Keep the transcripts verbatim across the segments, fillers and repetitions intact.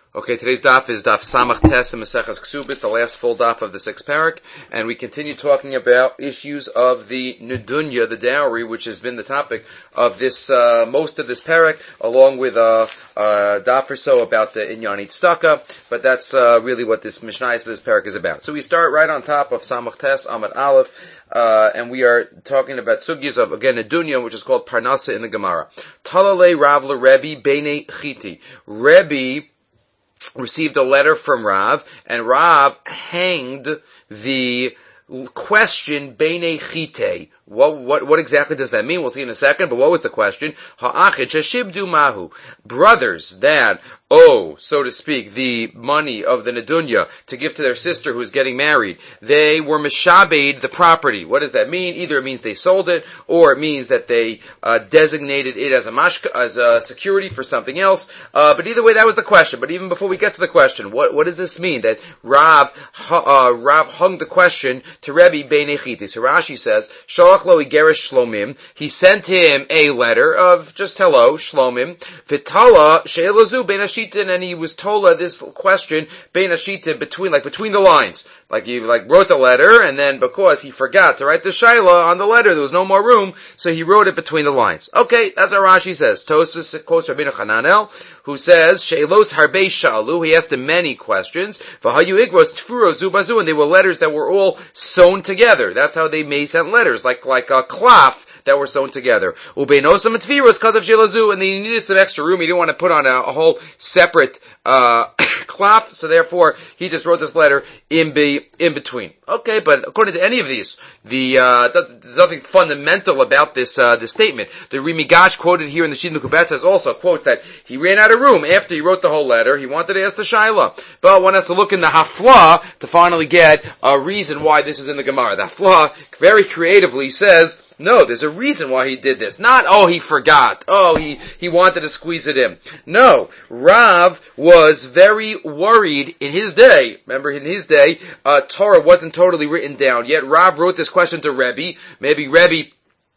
Okay, today's daf is daf Samach Tes in Maseches Ksubis, the last full daf of the sixth parak, and we continue talking about issues of the Nedunya, the dowry, which has been the topic of this, uh, most of this parak, along with a, a daf or so about the Inyanit Staka, but that's uh, really what this Mishnah of this parak is about. So we start right on top of Samach Tes, Amad Aleph, Uh, and we are talking about sugyas of, again, a dunya, which is called Parnasa in the Gemara. Talale Rav le Rebbe Bene Chiti. Rebbe received a letter from Rav, and Rav hanged the question Bene Chite. What, what, what exactly does that mean? We'll see in a second, but what was the question? Ha'achid sheshibdu mahu. Brothers that owe, so to speak, the money of the Nedunya to give to their sister who's getting married. They were mishabed the property. What does that mean? Either it means they sold it, or it means that they uh, designated it as a mashka, as a security for something else. Uh, but either way, that was the question. But even before we get to the question, what, what does this mean? That Rav, uh, Rav hung the question to Rebbe Bene Chiti. So Rashi says, Shalach lo igerish Shlomim. He sent him a letter of just hello, Shlomim. Vitala she'elazu ben Ashitin, and he was told this question ben Ashitin between, like between the lines. Like he like wrote the letter, and then because he forgot to write the shaila on the letter, there was no more room, so he wrote it between the lines. Okay, that's how Rashi says. Tosfos quotes Rabbeinu Hananel, who says, She'elos harbe sha'alu, he asked him many questions, v'hayu igros tfuro zubazu, and they were letters that were all sewn together. That's how they made sent letters, like, like a cloth that were sewn together. Ubeinosam and tfiros because of shelazu, and they needed some extra room. He didn't want to put on a, a whole separate, uh, cloth, so therefore he just wrote this letter in be in between. Okay, but according to any of these, the uh there's nothing fundamental about this uh this statement. The Rimi Gash quoted here in the Shid Mekubet says also quotes that he ran out of room after he wrote the whole letter. He wanted to ask the Shaila, but one has to look in the Hafla to finally get a reason why this is in the Gemara. The Hafla very creatively says, no, there's a reason why he did this. Not, oh, he forgot. Oh, he, he wanted to squeeze it in. No, Rav was very worried in his day. Remember, in his day, uh, Torah wasn't totally written down. Yet Rav wrote this question to Rebbe. Maybe Rebbe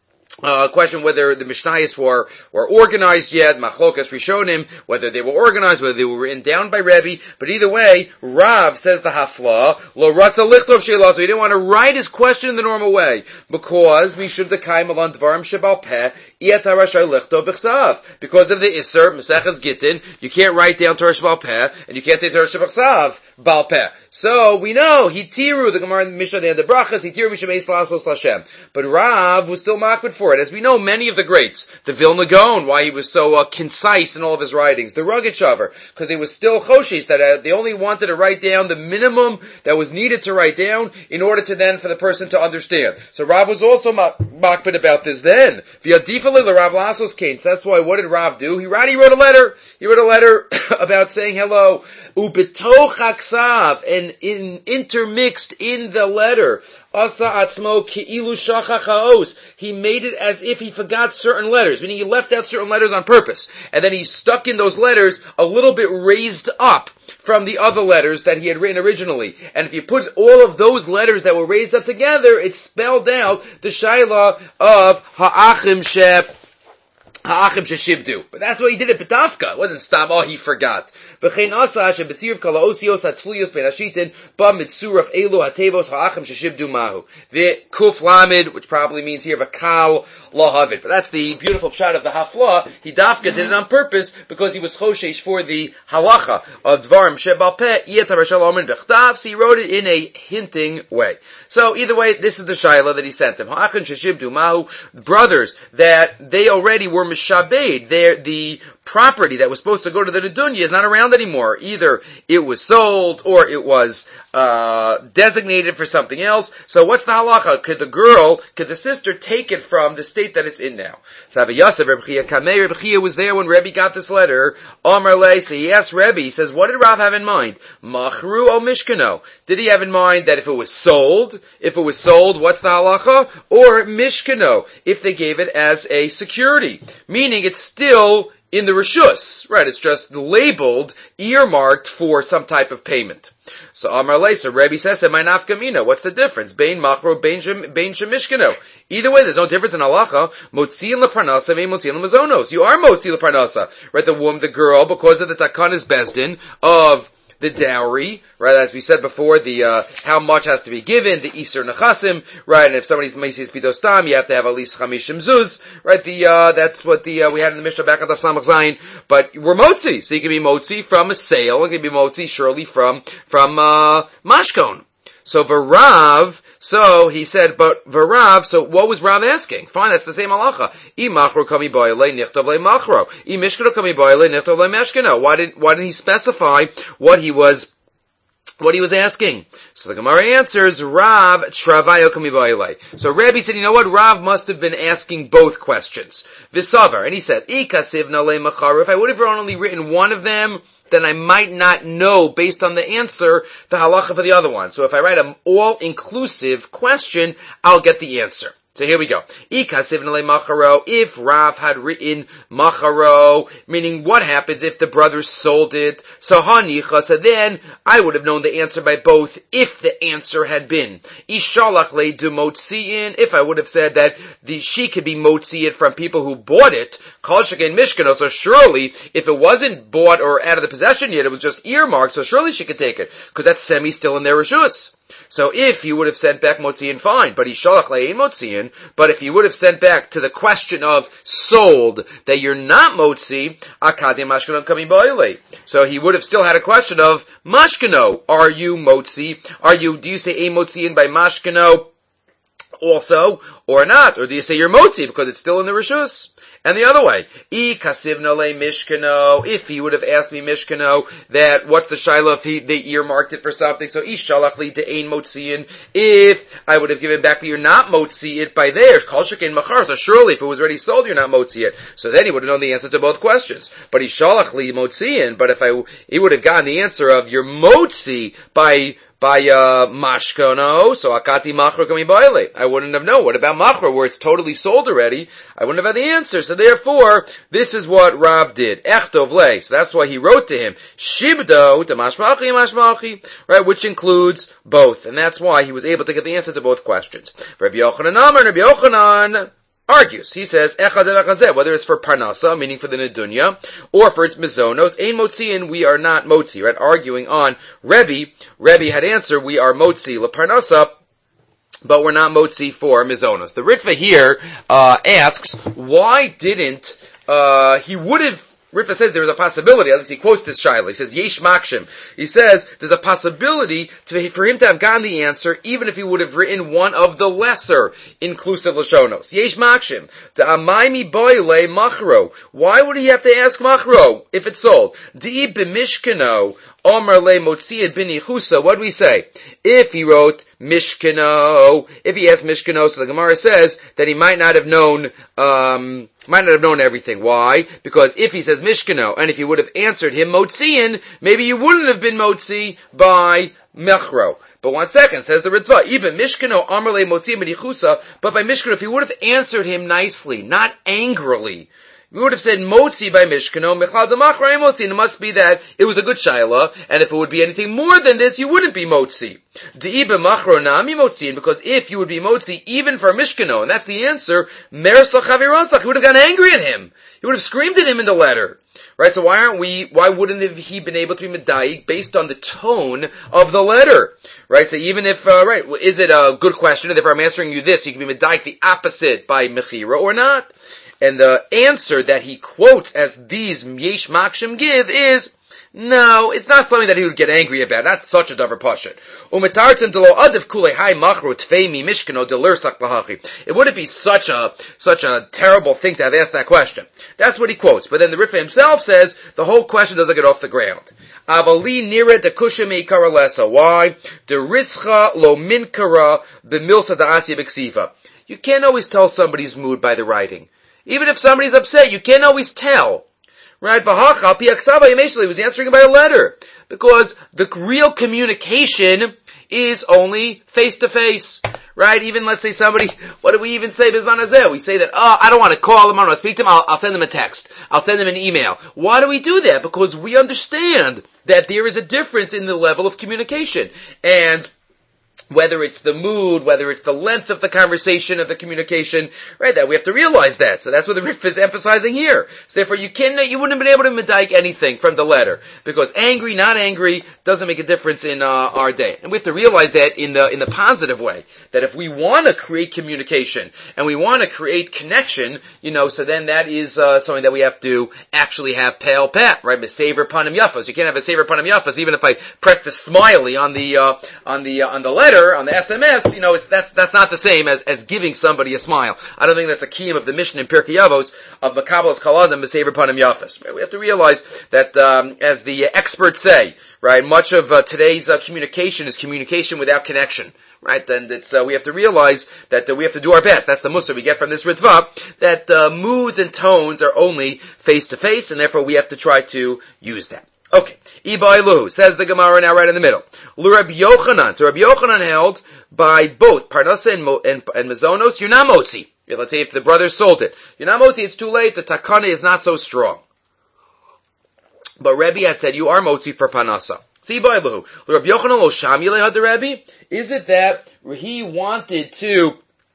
Uh, question whether the Mishnayos were, were organized yet, Machlokas Rishonim, whether they were organized, whether they were written down by Rebbe, but either way, Rav says the Hafla, Lo Ratza Lichtov Sheila, so he didn't want to write his question in the normal way, because Mishud Dekaim Alan Dvarim Shebal Peh, Iyat HaRashay Lichtov B'chsav, because of the Isser, Maseches Gittin, you can't write down Torah Shebal Peh, and you can't take Torah Shebal Bal Peh. So, we know, Hitiru, the Gemara in the Mishnah, they had the Brachas, Hitiru Mishem Eis Lasos Lashem. But Rav was still makbid for it. As we know, many of the greats, the Vilna Gaon, why he was so uh, concise in all of his writings, the Rogatchover, because they were still Choshes, that uh, they only wanted to write down the minimum that was needed to write down in order to then, for the person to understand. So Rav was also makbid about this then. V'yadifalil Rav Lasos came. So that's why, what did Rav do? He wrote, he wrote a letter. He wrote a letter about saying hello. Ubetoch haksav, and in, intermixed in the letter, asa atzmo keilu shachach haos, he made it as if he forgot certain letters, meaning he left out certain letters on purpose, and then he stuck in those letters a little bit raised up from the other letters that he had written originally. And if you put all of those letters that were raised up together, it spelled out the shaila of ha'achim shep Ha'achim sheshivdu. But that's why he did it b'tafka. It wasn't stam, oh, he forgot. V'chein asa shebetzirv kala osios hatzluyos ben hashitin ba mitzuraf elu hatevos ha'achim sheshivdu mahu. V'kuf lamid, which probably means here v'kal lahavit. But that's the beautiful pshat of the hafla. He dafka did it on purpose because he was choshesh for the halacha of dvarim shebal peh iyat harashal omen v'chtav. So he wrote it in a hinting way. So either way, this is the shaila that he sent him. Ha'achim sheshivdu mahu. Brothers that they already were mishabed, the property that was supposed to go to the Nedunya is not around anymore. Either it was sold or it was uh designated for something else. So what's the halacha? Could the girl, could the sister take it from the state that it's in now? So Rabbi Yosef, Rabbi Chia Kamei, Rabbi Chia was there when Rebbe got this letter. Amar Le, so he asked Rebbe, he says, what did Rav have in mind? Machru o Mishkano? Did he have in mind that if it was sold, if it was sold, what's the halacha? Or Mishkano, if they gave it as a security? Meaning it's still in the Rishus, right? It's just labeled, earmarked for some type of payment. So Amar Lei, so Rebbe says, "My nafkamina. What's the difference? Bein machro, bein shemishkano. Either way, there's no difference in halacha. Motziin leparnasa, vein motziin lemazonos. You are motzi leparnasa, right? The woman, the girl, because of the takanas bezdin of the dowry, right? As we said before, the uh, how much has to be given, the iser nechasim, right? And if somebody's mesis pidostam, you have to have at least chamishim zuz, right? The uh, that's what the uh, we had in the Mishnah back on Daf Samach Zayin. But we're motzi, so you can be motzi from a sale, you can be motzi surely from from uh, mashkon. So Varav, so he said, but Varav, so what was Rav asking? Fine, that's the same halacha. I machro kami boile nichtov le machro. I mishkano kami boile nichtov le meshkano. Why didn't, why didn't he specify what he was, what he was asking? So the Gemara answers, Rav travayo kami boile. So Rabbi said, you know what? Rav must have been asking both questions. Visavar, and he said, I kasivna le macharo. If I would have only written one of them, then I might not know, based on the answer, the halacha for the other one. So if I write an all-inclusive question, I'll get the answer. So here we go. If Rav had written macharo, meaning what happens if the brothers sold it? So hanicha, so then I would have known the answer by both if the answer had been ishalach le du motziin, if I would have said that the she could be motziin from people who bought it, kol shekain mishkano, so surely if it wasn't bought or out of the possession yet, it was just earmarked, so surely she could take it, because that semi still in their rishus. So if you would have sent back motziin, fine, but ishalach le'ein motziin, but if you would have sent back to the question of sold, that you're not motzi, akadim mashkano kami boile. So he would have still had a question of mashkano, are you motzi? Are you, do you say a motziin by mashkano also, or not? Or do you say you're motzi because it's still in the rishus? And the other way, I kasivna le mishkano, if he would have asked me mishkano, that what's the shiloh if he, they earmarked it for something, so ishalach li de'ein motziin, if I would have given back, but you're not motzi it by there, kol shekain machar, so surely if it was already sold, you're not motzi it. So then he would have known the answer to both questions. But ishalach li motziin, but if I, he would have gotten the answer of you're motzi by by uh mashkono, so akati machro kami boile. I wouldn't have known. What about machro, where it's totally sold already? I wouldn't have had the answer. So therefore, this is what Rav did. Echtov le. So that's why he wrote to him, Shibdo to mashmachi mashmachi, right, which includes both. And that's why he was able to get the answer to both questions. Rabbi Yochanan Amar, Rabbi Yochanan argues. He says, whether it's for parnasa, meaning for the nedunya, or for its mizonos, ein motziin, we are not motzi, right? Arguing on Rebbe, Rebbe had answered, we are motzi leparnasa, but we're not motzi for mizonos. The Ritva here, uh, asks, why didn't, uh, he would have, Ritva says there is a possibility, at least he quotes this Shaila, he says, Yesh Makshim. He says, there's a possibility to, for him to have gotten the answer, even if he would have written one of the lesser inclusive Lashonos. Yesh Makshim. To Amaimi Boile Machro. Why would he have to ask Machro, if it's sold? Di b'mishkano, Omer le Motziyad bin Yechusa. What do we say? If he wrote Mishkano, if he asked Mishkano, so the Gemara says that he might not have known, um, might not have known everything. Why? Because if he says Mishkano, and if he would have answered him Motziin, maybe you wouldn't have been Motzi by Mechro. But one second, says the Ritva, even Mishkano Amarle Motziin B'Nichusa, but by Mishkano, if he would have answered him nicely, not angrily, we would have said Motzi by Mishkano, Mechal D'Machra Motzi, and it must be that it was a good Shaila, and if it would be anything more than this, you wouldn't be Motzi. De'iba Machro Nami Motzi, because if you would be Motzi even for Mishkano, and that's the answer, Mersach Chavirasach, he would have gotten angry at him. He would have screamed at him in the letter. Right, so why aren't we, why wouldn't have he been able to be Medayik based on the tone of the letter? Right, so even if, uh, right, is it a good question, and if I'm answering you this, you can be Medayik the opposite by Mechira or not? And the answer that he quotes as these Yesh Makshim give is, no, it's not something that he would get angry about. Not such a davar pashut. It wouldn't be such a, such a terrible thing to have asked that question. That's what he quotes. But then the Ritva himself says, the whole question doesn't get off the ground. Avali nira de kushami karalesa. Why? De rischa lo minkara b'milsa da'asya b'ksiva. You can't always tell somebody's mood by the writing. Even if somebody's upset, you can't always tell. Right? He was answering by a letter. Because the real communication is only face to face. right? Even, let's say somebody, what do we even say, Bizman Hazeh? We say that, oh, I don't want to call them, I don't want to speak to them, I'll, I'll send them a text. I'll send them an email. Why do we do that? Because we understand that there is a difference in the level of communication. And whether it's the mood, whether it's the length of the conversation, of the communication, right, that we have to realize that. So that's what the Rif is emphasizing here. So therefore you can, you wouldn't have been able to medaik anything from the letter. Because angry, not angry, doesn't make a difference in, uh, our day. And we have to realize that in the, in the positive way. That if we want to create communication, and we want to create connection, you know, so then that is, uh, something that we have to actually have pale pat, right? Mesaver panim yafas. You can't have a saver panim yafas, even if I press the smiley on the, uh, on the, uh, on the letter, on the S M S, you know, it's, that's, that's not the same as, as giving somebody a smile. I don't think that's a kiyum of the Mishnah in Pirkei Avos of Makabalas Kaladim Mesaver Panim Yafas. Right? We have to realize that, um, as the experts say, right, much of uh, today's uh, communication is communication without connection. Right, and it's, uh, we have to realize that uh, we have to do our best. That's the mussar we get from this Ritva, that uh, moods and tones are only face to face, and therefore we have to try to use that. Okay. Iba Eluhu, says the Gemara now right in the middle. Lu Rabbi Yochanan. So Rabbi Yochanan held by both Parnasa and, Mo, and, and Mazonos, you're not motzi. Yeah, let's say if the brothers sold it. You're not motzi, it's too late, the takana is not so strong. But Rabbi had said, you are motzi for Parnasa. See, Iba Eluhu. Lu Rabbi Yochanan lo shamile had the Rabbi? Is it that he wanted to,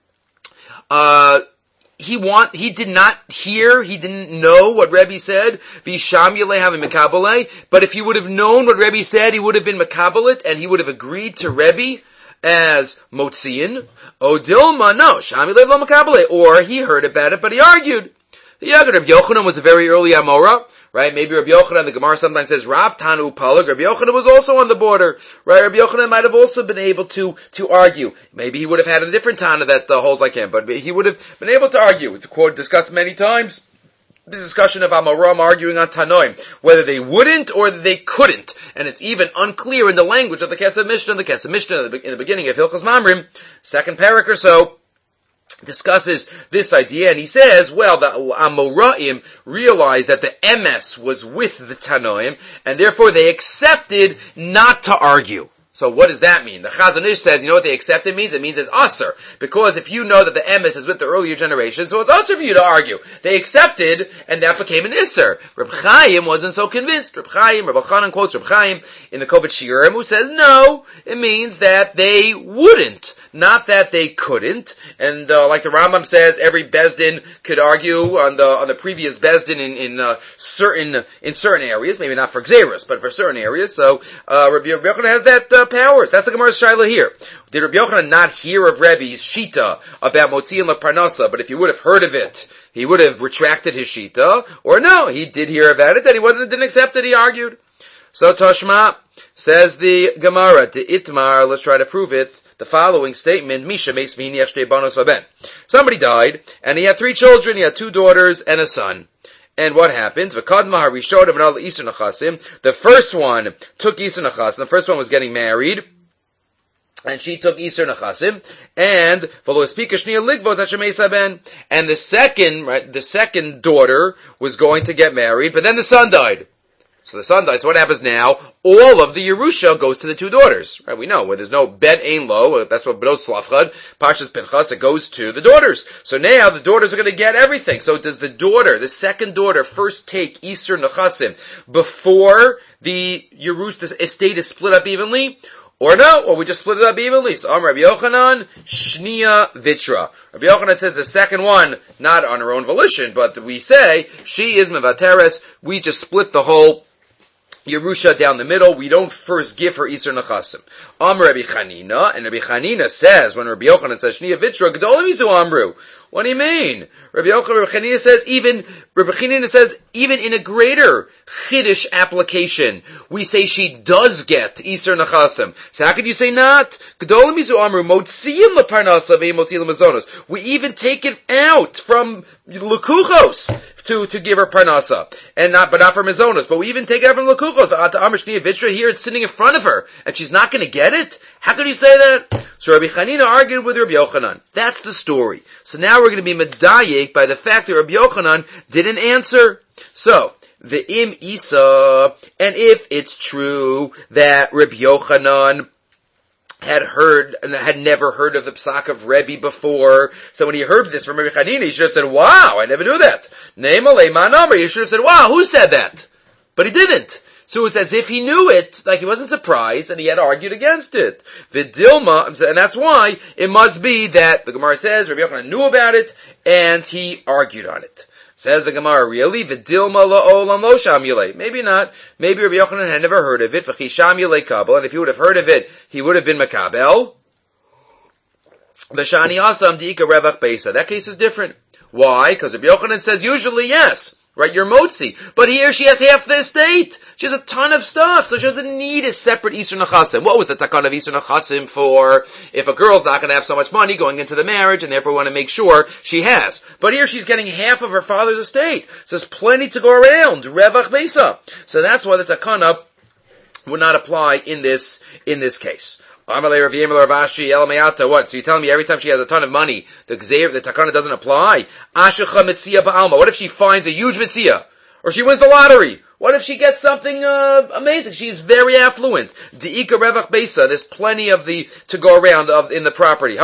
uh, He want, he did not hear, he didn't know what Rebbe said, Visham Yeleh having Mekabale, but if he would have known what Rebbe said, he would have been Mekabalit, and he would have agreed to Rebbe as Motziin. O Dilma, no, Sham Yeleh lo Mekabale, or he heard about it, but he argued. The Yagad Rabbi Yochanan was a very early Amora, right? Maybe Rabbi Yochanan, the Gemara sometimes says, Rav Tanu Palag, Rabbi Yochanan was also on the border, right? Rabbi Yochanan might have also been able to, to argue. Maybe he would have had a different Tana that uh, holds like him, but he would have been able to argue. It's a quote discussed many times, the discussion of Amoram arguing on Tanoim, whether they wouldn't or they couldn't. And it's even unclear in the language of the Kesef Mishnah, the Kesef Mishnah in the, in the beginning of Hilchos Mamrim, second parak or so, discusses this idea, and he says, well, the Amoraim realized that the M S was with the Tanoim, and therefore they accepted not to argue. So what does that mean? The Chazon Ish says, you know what they accepted means? It means it's usher. Because if you know that the emes is with the earlier generation, so it's usher for you to argue. They accepted, and that became an isser. Reb Chaim wasn't so convinced. Reb Chaim, Reb Elchanan quotes Reb Chaim in the Kovet Shiurim, who says, no, it means that they wouldn't. Not that they couldn't. And, uh, like the Rambam says, every Bezdin could argue on the, on the previous Bezdin in, in, uh, certain, in certain areas. Maybe not for Xeris, but for certain areas. So, uh, Rabbi Yochanan has that, uh, powers. That's the Gemara's Shaila here. Did Rabbi Yochanan not hear of Rebbe's Shita about Motzi and Parnasa, but if he would have heard of it, he would have retracted his Shita? Or no, he did hear about it, that he wasn't, didn't accept it, he argued. So Toshma, says the Gemara, to Itmar, let's try to prove it, the following statement, Misha meis v'hini yech banos v'ben. Somebody died, and he had three children, he had two daughters and a son. And what happened? The first one took Isur Nachasim. The first one was getting married, and she took Isur Nachasim. And and the second, right, the second daughter was going to get married, but then the son died. So the son died. So what happens now? All of the Yerusha goes to the two daughters. Right? We know where there's no bet ein lo. That's what B'nos Slavchad, Parshas Pinchas. It goes to the daughters. So now the daughters are going to get everything. So does the daughter, the second daughter, first take Isur Nachasim before the Yerush, the estate is split up evenly? Or no, or we just split it up evenly. So, Rabbi Yochanan, Shnia Vitra. Rabbi Yochanan says the second one, not on her own volition, but we say, she is Mevateres, we just split the whole Yerusha down the middle. We don't first give her Isur Nachasim. Am Rabbi Chanina, and Rabbi Chanina says, when Rabbi Yochanan says, Shnia Vitra, Gdolim Izu Amru. What do you mean? Rabbi Yochanan, Rabbi Chanina says, even, Rabbi Chanina says, even in a greater Chiddush application, we say she does get Isur Nachasim. So how could you say not? Gdolim Izu Amru, Motziyim Leparnasa ve'Motziyim Lezonos. We even take it out from Lekuchos to, to give her Parnasa. And not, but not for Mizonos. But we even take it out from Lekuchos. Here it's sitting in front of her, and she's not going to get it? How could you say that? So Rabbi Chanina argued with Rabbi Yochanan. That's the story. So now we're going to be medayek by the fact that Rabbi Yochanan didn't answer. So, the im Isa, and if it's true that Rabbi Yochanan had heard, had never heard of the Psak of Rebbe before. So when he heard this from Rebbe Chanina, he should have said, wow, I never knew that. Ne'emalei ma number. He should have said, wow, who said that? But he didn't. So it's as if he knew it, like he wasn't surprised, and he had argued against it. Vidilma, and that's why it must be that the Gemara says Rabbi Yochanan knew about it, and he argued on it. Says the Gemara, really? Vidilma la'olam lo sham yulei. Maybe not. Maybe Rabbi Yochanan had never heard of it. V'chi sham yulei kabel. And if he would have heard of it, he would have been makabel. V'shani asam di'ika revach beisa. That case is different. Why? Because Rabbi Yochanan says usually yes. Right, you're motzi. But here she has half the estate. She has a ton of stuff, so she doesn't need a separate Isur Nechasim. What was the takan of Isur Nechasim for? If a girl's not going to have so much money going into the marriage, and therefore want to make sure she has. But here she's getting half of her father's estate. So there's plenty to go around. Revach Beisa. So that's why the takana would not apply in this, in this case. What? So you're telling me every time she has a ton of money, the Gzeir, the Takana doesn't apply? What if she finds a huge Mitzia? Or she wins the lottery? What if she gets something uh, amazing? She's very affluent. De'ika Revach Beisa. There's plenty of the to go around of in the property.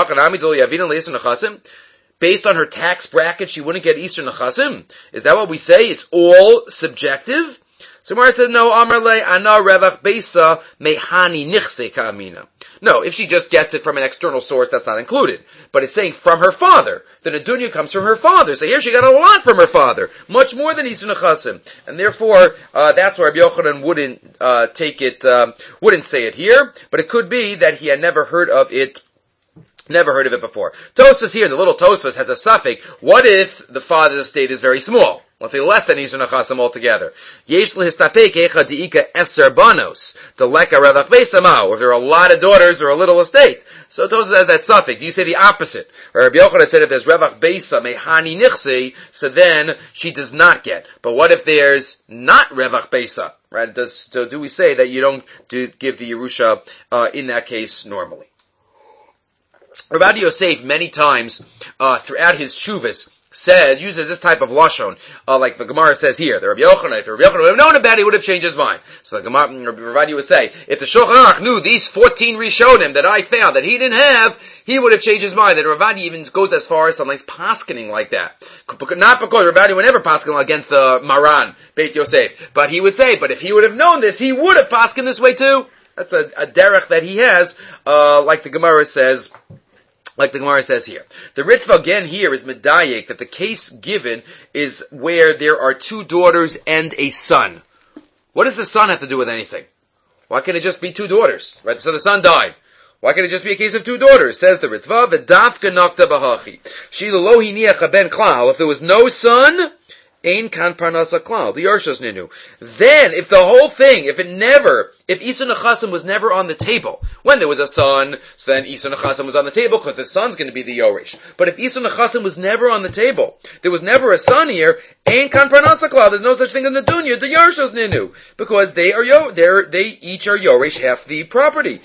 Based on her tax bracket, she wouldn't get Isur Nechasim? Is that what we say? It's all subjective? So Mara says, no, Amarle ana Revach Beisa mehani nichse ka'amina. No, if she just gets it from an external source, that's not included. But it's saying from her father. The Nedunya comes from her father. So here she got a lot from her father. Much more than Isur Nechasim. And therefore, uh, that's why Rabbi Yochanan wouldn't, uh, take it, um, wouldn't say it here. But it could be that he had never heard of it Never heard of it before. Tosfos here, the little Tosfos has a suffix. What if the father's estate is very small? Let's say less than Isur Nechasim altogether. Yesh l'histapek echa di'ika eser banos. Deleka revach beisamau. Or if there are a lot of daughters or a little estate. So Tosfos has that suffix. You say the opposite. Where Rabbi Yochanan said if there's revach beisa mehani nichse, so then she does not get. But what if there's not revach beisa? Right? Does, so do we say that you don't do, give the Yerusha, uh, in that case normally? Rav Yosef many times uh, throughout his shuvas said uses this type of lashon, uh, like the Gemara says here. The Rabbi Yochanan, if Rabbi Yochanan would have known about it, he would have changed his mind. So the Gemara, Rav would say, if the Shulchan Aruch knew these fourteen Rishonim that I found that he didn't have, he would have changed his mind. And Rav even goes as far as sometimes paskening like that. Not because Rav would never pasken against the Maran Beit Yosef, but he would say, but if he would have known this, he would have paskened this way too. That's a, a derech that he has, uh, like the Gemara says. Like the Gemara says here. The Ritva again here is medayek that the case given is where there are two daughters and a son. What does the son have to do with anything? Why can't it just be two daughters? Right? So the son died. Why can't it just be a case of two daughters? Says the Ritva, v'dafka nafta b'hachi. Shila lo hiniach ben klal. If there was no son, ein kan parnasa klal. The Yarshos ninu. Then, if the whole thing, if it never, if Isur Nechasim was never on the table, when there was a son, so then Isur Nechasim was on the table because the son's going to be the Yoresh. But if Isur Nechasim was never on the table, there was never a son here, ein kan parnasa klal. There's no such thing in the dunya. The Yarshos ninu, because they are yo, they they each are Yoresh half the property.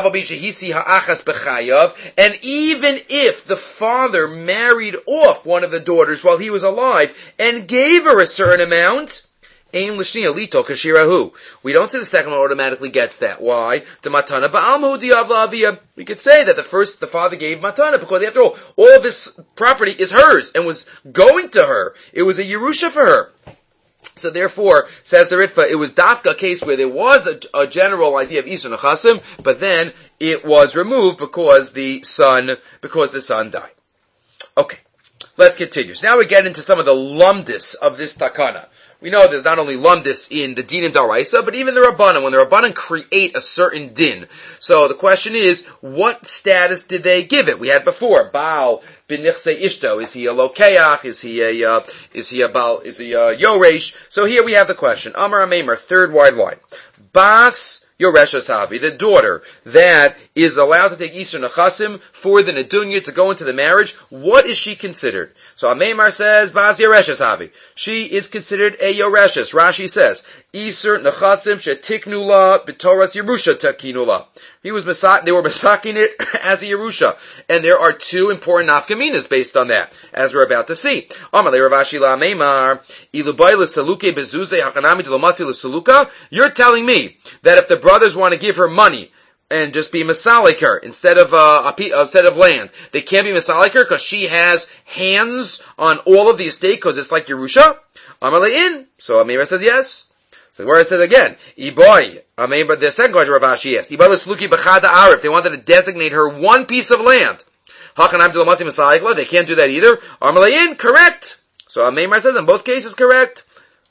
And even if the father married off one of the daughters while he was alive and gave her a certain amount, Ein l'shniya lito kashirahu. We don't say the second one automatically gets that. Why? The matana ba'almu di'avla aviyah. We could say that the first, the father gave matana, because after all, all of this property is hers and was going to her. It was a Yerusha for her. So therefore, says the Ritva, it was dafka a case where there was a, a general idea of Isur Nechasim, but then it was removed because the son, because the son died. Okay. Let's continue. So now we get into some of the lumdis of this takana. We know there's not only lumdis in the din and daraisa, but even the Rabbanan, when the Rabbanan create a certain din. So the question is, what status did they give it? We had before, Baal b'nichse ishto. Is he a lokeach? Is he a, uh, is he a Baal, is he a yoresh? So here we have the question. Amar Ameimer, third wide line. Bas Yoreshas Havi, the daughter that is allowed to take Isur Nechasim for the Nedunya to go into the marriage, what is she considered? So Ameimar says, Bas Yoreshas Havi. She is considered a Yoreshas. Rashi says, Isur Nechasim shetiknu la b'toras Yerusha takinu la. He was masak, they were masaking it as a Yerusha. And there are two important nafkaminas based on that, as we're about to see. Amalei Ravashi la Ameimar, ilubai l'saluke bezuze hakanami d'lomatzi l'saluka. You're telling me that if the brothers want to give her money and just be Masaliker instead of uh, a, instead of land. They can't be Masaliker because she has hands on all of the estate because it's like Yerusha. Amalei in. So Amira says yes. So where it says again, Iboy. I mean, but the second question Rav Ashi asked, Iboy l'sluki b'chada arif. They wanted to designate her one piece of land. Hakan Abdul Mati Masalikla. They can't do that either. Amalei in. Correct. So Amir says in both cases correct.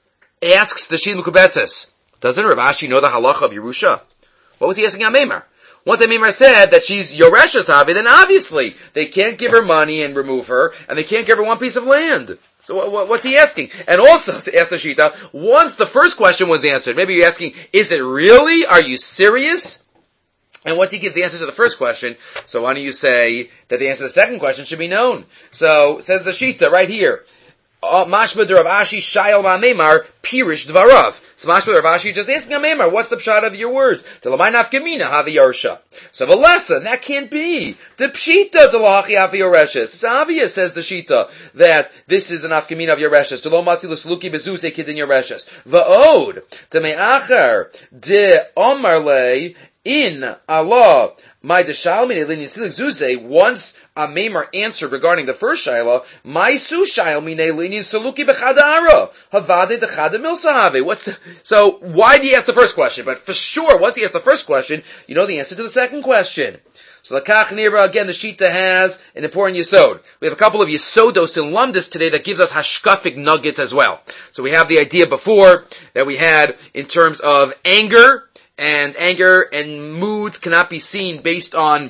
Asks the Shid Mukubetzes, doesn't Rav Ashi know the halacha of Yerusha? What was he asking Amimar? Once Amimar said that she's Yoresh's Havi, then obviously they can't give her money and remove her, and they can't give her one piece of land. So what, what, what's he asking? And also, asked the Shita, once the first question was answered, maybe you're asking, is it really? Are you serious? And once he gives the answer to the first question, so why don't you say that the answer to the second question should be known? So, says the Shita right here, Mashma de Rav Ashi Shayel Ma'amemar Pirish Dvarav. So Mashma de Rav Ashi just asking Amemar, what's the pshat of your words? Telamai nafkamina havi yarsha. So the lesson, that can't be. The pshita delachi havi yareshes. It's obvious, says the shita, that this is an afkamina of yareshes. Telo matzi l'sluki bezuse kidin yareshes. Va'od, teme'acher de omarle in Allah. My deshalmin elin yisilik zuze, once a Maimar answered regarding the first Shaila, my su shailmin elin yisaluki bechadara. Havade dechada milsahave. What's the, so why did he ask the first question? But for sure, once he asked the first question, you know the answer to the second question. So the Kach Nira, again, the Shita has an important Yesod. We have a couple of Yesodos in Lumdis today that gives us hashkafic nuggets as well. So we have the idea before that we had in terms of anger, and anger and moods cannot be seen based on,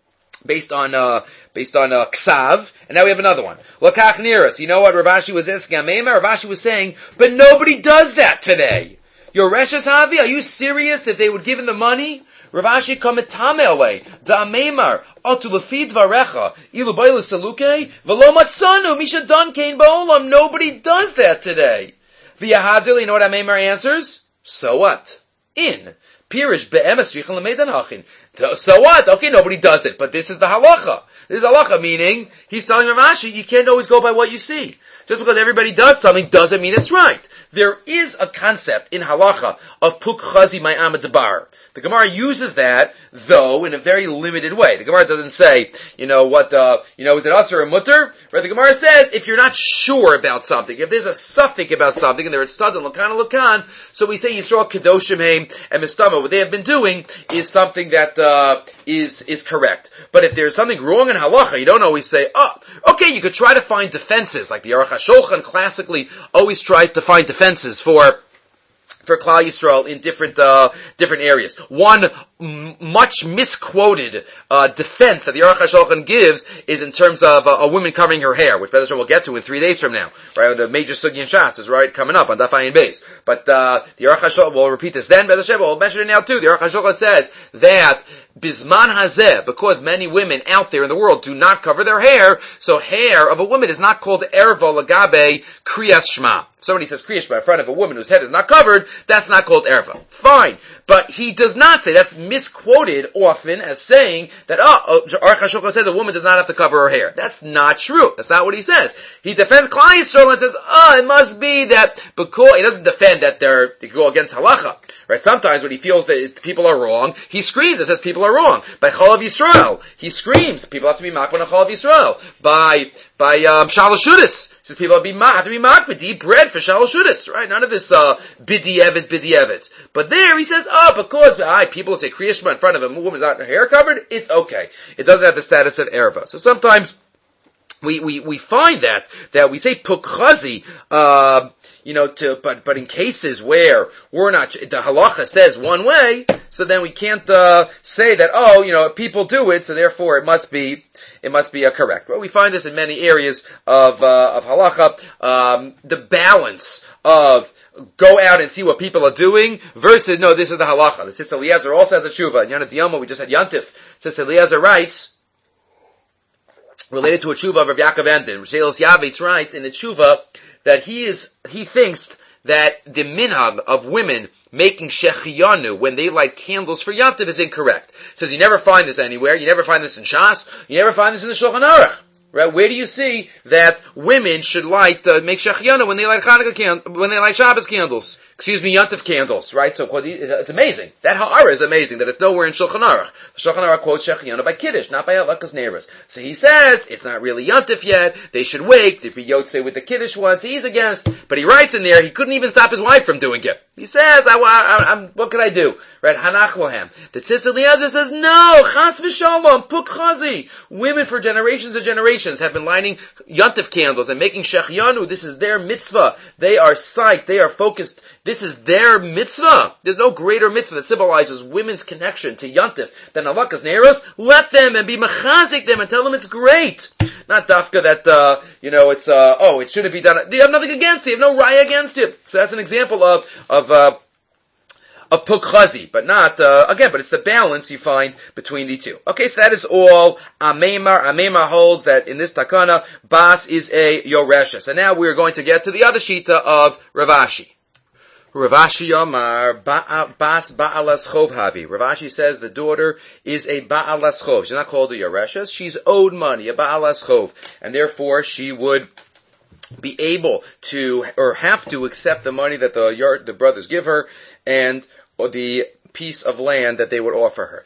based on, uh, based on, uh, ksav. And now we have another one. Lakach Niras. You know what Rav Ashi was asking Amema? Rav Ashi was saying, but nobody does that today. Your Reshes Havi, are you serious that they would give him the money? Rav Ashi kometame away. Da Amemar. Otu lefid varecha. Ilu bayla saluke. Velo matzanu. Misha don kain ba'olam. Nobody does that today. V'yahadil, you know what Amemar answers? So what? In. Pirish be'emes richan l'meidan hachin. So what? Okay, nobody does it, but this is the halacha. This is halacha, meaning, he's telling Rav Ashi, you can't always go by what you see. Just because everybody does something doesn't mean it's right. There is a concept in halacha of puk chazi ma'amad debar. The Gemara uses that, though, in a very limited way. The Gemara doesn't say, you know, what, uh, you know, is it usher or mutter? Right? The Gemara says, if you're not sure about something, if there's a suffix about something, and they're at stud and lakan and lakan, so we say Yisrael kedoshim heim and mistama. What they have been doing is something that, uh, is, is correct. But if there's something wrong in halacha, you don't always say, oh, okay, you could try to find defenses, like the Aruch HaShulchan classically always tries to find defenses for, for Klal Yisrael in different, uh, different areas. One m- much misquoted, uh, defense that the Aruch HaShulchan gives is in terms of uh, a woman covering her hair, which Bezrat we'll get to in three days from now, right? The major Sugi and Shas is right coming up on Daf Ayin Beis. But, uh, the Aruch HaShulchan, we'll repeat this then, Bezrat we'll mention it now too. The Aruch HaShulchan says that Bisman Hazeh, because many women out there in the world do not cover their hair, so hair of a woman is not called erva lagabe kriyas shma. If somebody says kriyas shma in front of a woman whose head is not covered, that's not called erva. Fine. But he does not say, that's misquoted often as saying that, oh, Aruch HaShulchan says a woman does not have to cover her hair. That's not true. That's not what he says. He defends Klal Yisrael and says, oh, it must be that, because, he doesn't defend that they're, they go against halacha. Right? Sometimes when he feels that people are wrong, he screams and says people are wrong. By Chalav Yisrael, he screams people have to be makban on Chalav Yisrael. By by um, Shalosh Shudis, says people have to be have to be makban to eat bread for Shalosh Shudis. Right? None of this uh, bidi evitz bidi evitz. But there he says, oh, because ah, people say Kriya Shema in front of a woman's not her hair covered, it's okay. It doesn't have the status of erva. So sometimes we we we find that that we say pukchazi. Uh, You know, to, but, but in cases where we're not, the halacha says one way, so then we can't, uh, say that, oh, you know, people do it, so therefore it must be, it must be uh, correct. Well, we find this in many areas of, uh, of halacha, um, the balance of, go out and see what people are doing versus, no, this is the halacha. The Tzitz Eliezer also has a tshuva. In Yonat Yoma, we just had Yantif. Tzitz Eliezer writes, related to a tshuva of Rav Yaakov Enden, Rishelos Yavitz writes in the tshuva, that he is, he thinks that the minhag of women making shechiyanu when they light candles for Yantiv is incorrect. He says you never find this anywhere, you never find this in Shas, you never find this in the Shulchan Aruch. Right? Where do you see that women should light, uh, make Shechianu when they light Hanukkah candles, when they light Shabbos candles? Excuse me, Yontif candles, right? So it's amazing. That ha'ara is amazing that it's nowhere in Shulchan Aruch. Shulchan Aruch quotes Shechianu by Kiddush, not by Halakas Neiros. So he says it's not really Yontif yet. They should wait. There'd be Yotzei with the Kiddush ones. He's against, but he writes in there he couldn't even stop his wife from doing it. He says, I, I, I'm, what can I do? Right? Hanach Lohem. The Tzitz Eliezer says, no, Chas v'Shalom, Puk Chazi. Women for generations and generations have been lighting Yontif candles and making Shechianu. This is their mitzvah. They are psyched. They are focused. This is their mitzvah. There's no greater mitzvah that symbolizes women's connection to Yontif than Halakas Neiros. Let them and be mechazik them and tell them it's great. Not dafka that, uh, you know, it's, uh, oh, it shouldn't be done. You have nothing against it. You have no raya against it. So that's an example of, of, uh, of pukchazi, but not, uh, again, but it's the balance you find between the two. Okay, so that is all Ameimar. Ameimar holds that in this takana, Bas is a Yoresha. So now we're going to get to the other shita of Rav Ashi. Rav Ashi Yomar, Bas Ba'alas Chov Havi. Rav Ashi says the daughter is a Ba'alas Chov. She's not called a Yoresha. She's owed money, a Ba'alas Chov. And therefore she would be able to, or have to accept the money that the, the brothers give her, and or the piece of land that they would offer her.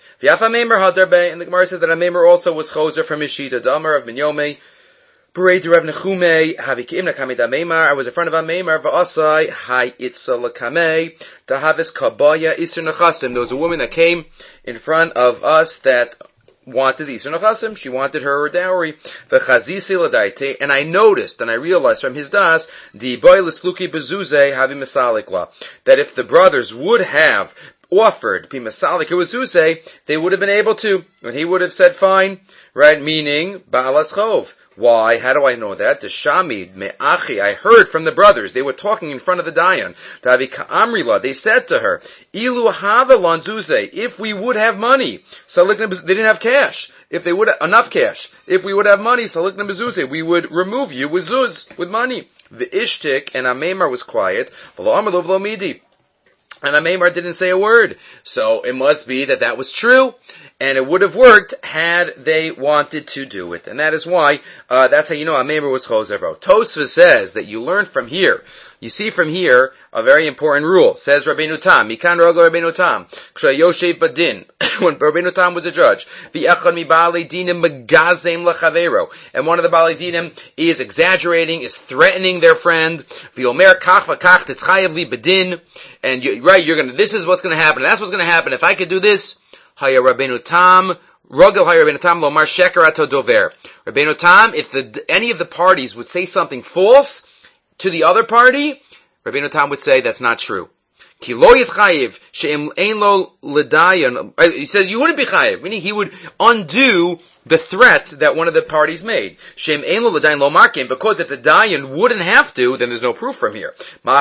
And the Gemara says that Ameimar also was choser from Yishita, Damar of Minyome, Parade Rav Nechume, Havikim Nakamid Ameimar. I was in front of Ameimar, Va'asai, Hai Itza Lakame, Tahavis Kabaya Isser Nechasim. There was a woman that came in front of us that wanted the Isser Nechasim. She wanted her dowry. V'chazisi l'daite. And I noticed, and I realized from his das, the boy l'sluki bezuze havi mesalikla, that if the brothers would have offered pimasalik bezuze, they would have been able to, and he would have said fine, right? Meaning ba'alas chov. Why? How do I know that? The Shamid me'achi. I heard from the brothers. They were talking in front of the Dayan. Davi ka'amrila. They said to her, "Ilu hava lanzuze." If we would have money, salikna. They didn't have cash. If they would have enough cash, if we would have money, salikna bezuze, we would remove you with zuz, with money. The ishtik and Ameimar was quiet. V'lo amar lo v'lo midi. And Ameimar didn't say a word. So it must be that that was true, and it would have worked had they wanted to do it. And that is why, uh, that's how you know Ameimar was choser. Tosfos says that you learn from here. You see from here a very important rule. Says Rabbeinu Tam, Mikan Rogo Rabbeinu Tam, Ksha Yoshev Badin, when Rabbeinu Tam was a judge, V'echad mi Baalei Dinim Megazem Lechavero, and one of the Baalei Dinim is exaggerating, is threatening their friend, V'omer Kach V'kach Tetchayev Li Badin, and you, right, you're gonna, this is what's gonna happen, that's what's gonna happen, if I could do this, Haya Rabbeinu Tam, Rogel Haya Rabbeinu Tam Lomar Sheker Ato Dover. Rabbeinu Tam, if the, any of the parties would say something false to the other party, Rabbeinu Tam would say that's not true. Ki lo yitchayev she'em ein lo l'dayan. He says you wouldn't be chayev, meaning he would undo the threat that one of the parties made. She'em ein lo l'dayan lo markim, because if the dayan wouldn't have to, then there's no proof from here. Maybe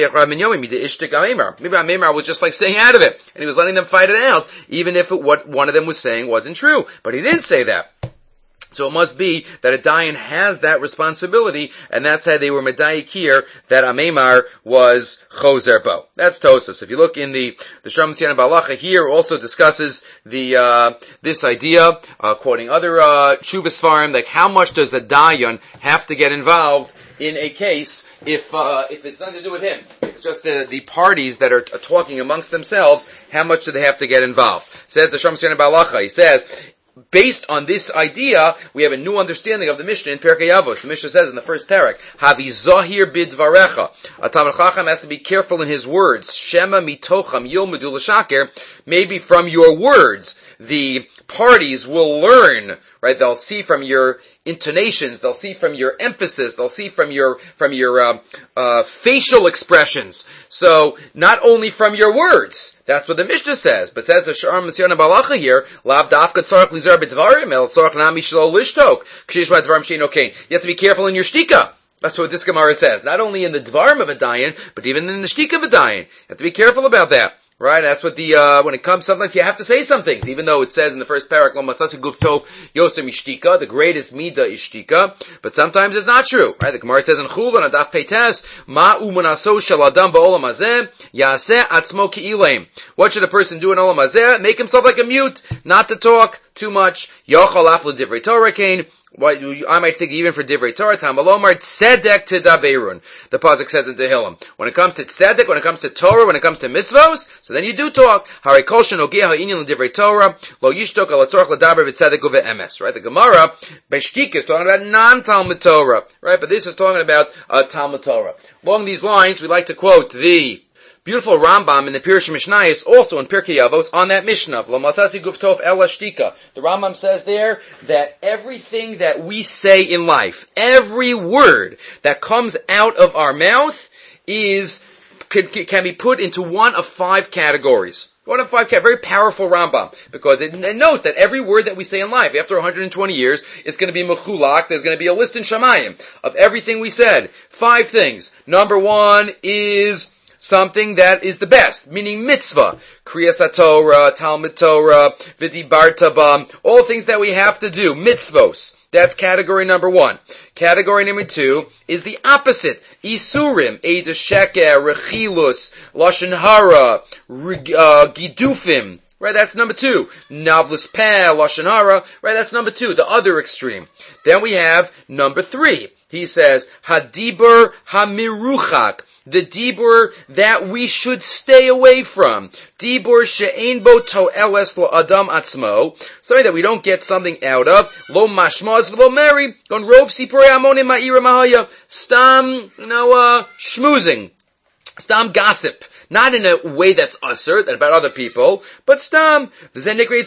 Ameimar was just like staying out of it, and he was letting them fight it out, even if it, what one of them was saying wasn't true. But he didn't say that. So it must be that a dayan has that responsibility, and that's how they were medayik here, that Ameimar was choser bo. That's Tosfos. If you look in the, the Shram Siyan Balacha here, also discusses the, uh, this idea, uh, quoting other, uh, Shuvas Farim, like how much does the dayan have to get involved in a case if, uh, if it's nothing to do with him. If it's just the, the parties that are talking amongst themselves, how much do they have to get involved? Says the Shram Siyan Balacha, he says, based on this idea, we have a new understanding of the Mishnah in Perkei Avos. The Mishnah says in the first parak, Havi zahir bidvarecha. A Talmid Chacham has to be careful in his words. Shema mitocham yilmedu l'shaker. Maybe from your words, the parties will learn, right? They'll see from your intonations, they'll see from your emphasis, they'll see from your, from your, uh, uh, facial expressions. So, not only from your words. That's what the Mishnah says. But says the Sha'ar Masiyana Balacha here, Lav dafka tzarech lizar b'dvarim, el tzarech nami shelo lishtok, k'shishma dvarim shein okein. You have to be careful in your shtika. That's what this Gemara says. Not only in the dvarim of a dayan, but even in the shtika of a dayan. You have to be careful about that. Right? That's what the, uh, when it comes, sometimes you have to say some things, even though it says in the first parak, Lo matzasi guf tov yosem ishtika, the greatest mida ishtika, but sometimes it's not true. Right? The Gemara says in Chulvan, Adaf Peites, Ma umanaso shel adam ba'olam hazeh, yaseh atzmo ki'ileim. What should a person do in olam hazeh? Make himself like a mute, not to talk too much. Yochal af l'divrei Torah kain, What I might think even for Divrei Torah, Tamalomar Tzedek Tidaberun. The pasuk says in Tehillim. When it comes to Tzedek, when it comes to Torah, when it comes to mitzvos, so then you do talk. Hare kol shenogeh ha'inyan l'divrei Torah, lo yishtok al tzorach l'daber v'tzedek uve'emes. Right? The Gemara, Beshtik is talking about non-Talmud Torah. Right? But this is talking about uh, Talmud Torah. Along these lines, we like to quote the beautiful Rambam in the Pirush Mishnayos, also in Pirkei Avos, on that Mishnah. Lo matzasi guftov ela shtika. The Rambam says there that everything that we say in life, every word that comes out of our mouth is can, can be put into one of five categories. One of five categories. Very powerful Rambam, because it, and note that every word that we say in life, after one hundred twenty years, it's going to be mechulak. There's going to be a list in Shamayim of everything we said. Five things. Number one is something that is the best, meaning mitzvah, Kriyas HaTorah, Talmud Torah, V'dibarta Ba, all things that we have to do, mitzvos. That's category number one. Category number two is the opposite, Isurim, Eidah Sheker, Rechilus, Lashon Hara, uh, Gidufim. Right, that's number two. Navlus Peh, Lashon Hara. Right, that's number two, the other extreme. Then we have number three. He says, Hadibur Hamiruchak. The dibur that we should stay away from. Dibur she'ein bo to'eles lo adam atzmo. Something that we don't get something out of. Lo mashmaz v'lo meri. Gon rov sipurei amonim ma'ira mahaya. Stam, you know, uh, schmoozing. Stam gossip. Not in a way that's assert about other people, but stam. That's what he calls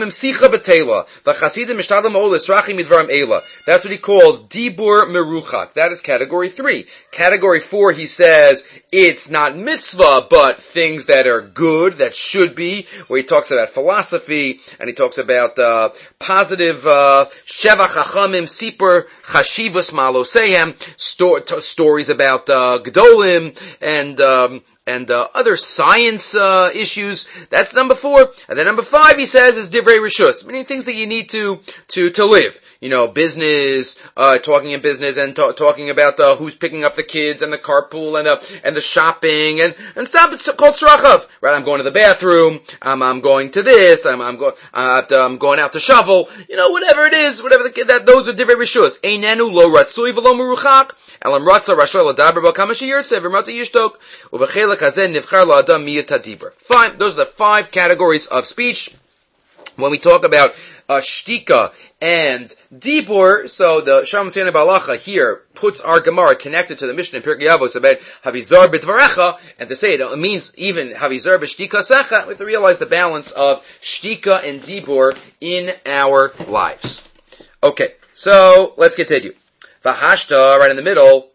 dibur meruchak. That is category three. Category four, he says, it's not mitzvah, but things that are good, that should be, where he talks about philosophy, and he talks about uh, positive uh, sheva chachamim sipur chashivus malosehem, sto- t- stories about uh, gedolim, and um, and uh, other science uh, issues. That's number four. And then number five, he says, is divrei rishus, meaning things that you need to to to live. You know, business, uh, talking in business, and t- talking about uh, who's picking up the kids, and the carpool, and the and the shopping, and and stop. It's called tzrachav. Right? I'm going to the bathroom. I'm I'm going to this. I'm I'm going uh, I'm going out to shovel. You know, whatever it is, whatever the, that those are divrei rishus. Einenu lo ratzui v'lo meruchak. Elam ratza rasha l'daber bo kama sheyirtze v'ratza yishtok uv'chelek hazeh nivchar la'adam miyat hadiber. Fine. Those are the five categories of speech. When we talk about uh, shtika and dibur, so the Shalom Tziyana Balacha here puts our Gemara connected to the Mishnah in Pirkei Avos about havizar b'dvarecha, and to say it, it means even havizar b'shtika secha. We have to realize the balance of shtika and dibur in our lives. Okay, so let's continue. Vahashta, right in the middle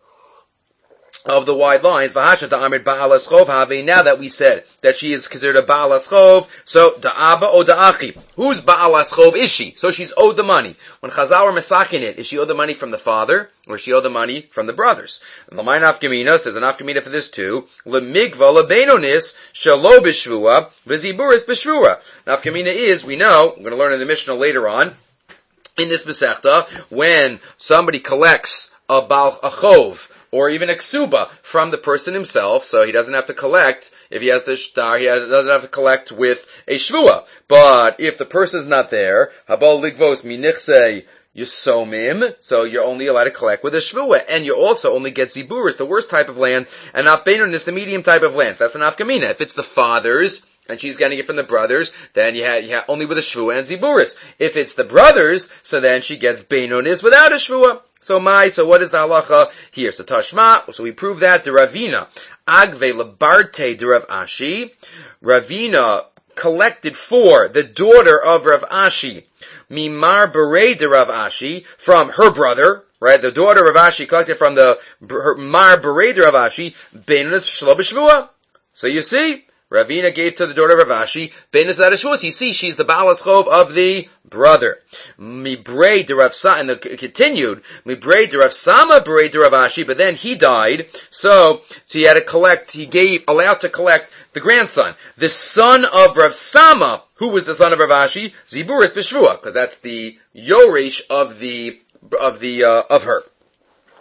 of the wide lines, Vahashta da'amid ba'al aschov havi. Now that we said that she is considered a ba'al aschov, so da'aba o da'achi. Whose ba'al aschov is she? So she's owed the money. When Chazal were masakin it, is she owed the money from the father, or is she owed the money from the brothers? And l'may nafkaminas, there's an nafkamina for this too. L'migva l'beinonis shalo b'shvua v'ziburis b'shvua. Nafkamina is, we know, we're going to learn in the Mishnah later on, in this Masechta, when somebody collects a bal a chov, or even a ksuba from the person himself, so he doesn't have to collect, if he has the shtar, he doesn't have to collect with a shvua. But if the person's not there, habal ligvos minichse yisomim, so you're only allowed to collect with a shvua, and you also only get ziburis, the worst type of land, and not beinunis, the medium type of land. That's an afkamina. If it's the father's, and she's getting it from the brothers, then you have, you have only with a shvua and ziburis. If it's the brothers, so then she gets beinonis without a shvua. So my, so what is the halacha here? So Tashma, so we prove that the Ravina, Agve lebarte de Rav Ashi, Ravina collected for the daughter of Rav Ashi, Mimar Berei de Rav Ashi, from her brother, right? The daughter of Rav Ashi collected from the her, Mar Berei de Rav Ashi, beinonis shlo b'shvua. So you see, Ravina gave to the daughter of Rav Ashi, beinonis without a shvua. You see, she's the Baal Aschov of the brother. Mibrei de Rav Sa, and the continued, Mibrei de Rav Sama Berei de Rav Ashi, but then he died, so, so he had to collect, he gave, allowed to collect the grandson. The son of Rav Sama, who was the son of Rav Ashi, Ziburis B'Shvua, because that's the Yoresh of the, of the, uh, of her.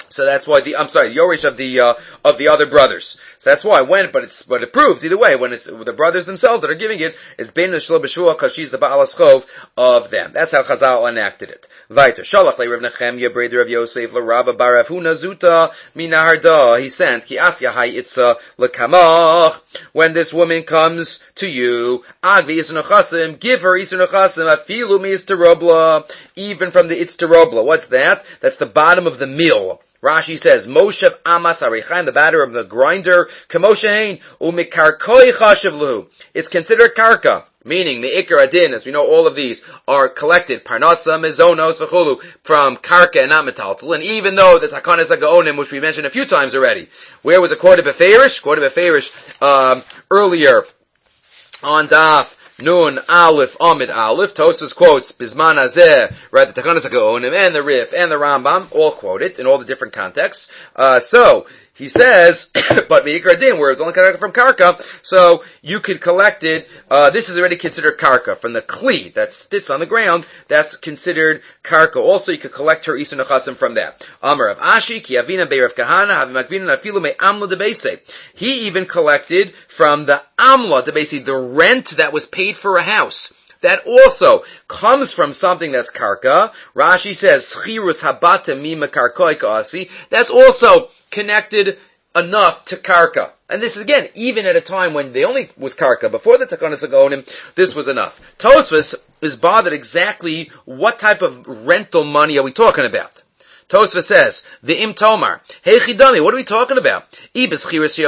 So that's why the, I'm sorry, Yoresh of the, uh, of the other brothers. So that's why when, but it's, but it proves either way, when it's the brothers themselves that are giving it, it's Ben Shlo B'Shua, because she's the Baal Aschov of them. That's how Chazal enacted it. Vaiter. Shalach le Rav Nechemya, Breder of Yosef, le Rabba bar Rav Huna Zuta, Minaharda. He sent, Ki Asya Hai Itza, lekamach. When this woman comes to you, Agvi Yisra Nechasim, give her Yisra Nechasim, Afilu mi Yitzterobla, even from the Yitzterobla. What's that? That's the bottom of the mill. Rashi says, Moshev Amas Arichaim, the batter of the grinder, Kamoshein, Umikarkoi Chashiv Luhu. It's considered karka, meaning the Ikar Adin, as we know all of these, are collected, Parnasa, Mizonos, V'chulu, from karka and not metaltal, and even though the Takanas HaGaonim, which we mentioned a few times already, where was it quoted Beferish? Quoted Beferish, um, earlier, on Daf, Nun, Aleph, Amid, Aleph. Tosfos quotes Bizman Hazeh, right? The Takanas HaGaonim and the Rif and the Rambam all quote it in all the different contexts. Uh, so he says, but Me'ikar Din, where it's only collected from karka, so you could collect it. Uh, this is already considered karka from the kli that sits on the ground. That's considered karka. Also, you could collect her Yisra Nechasim from that. Amar of Ashi, Ki Avina Be'Rav Kahana, Havimakvina Nafilu Me Amla Debese. He even collected from the Amla Debese, the rent that was paid for a house. That also comes from something that's karka. Rashi says, Schirus Habata Mi Mekarkoi Ka'asi. That's also connected enough to karka. And this is again, even at a time when they only was karka, before the Takanas HaGaonim, this was enough. Tosfos is bothered exactly what type of rental money are we talking about. Tosfos says, the Im Tomar, Hey Chidami, what are we talking about? If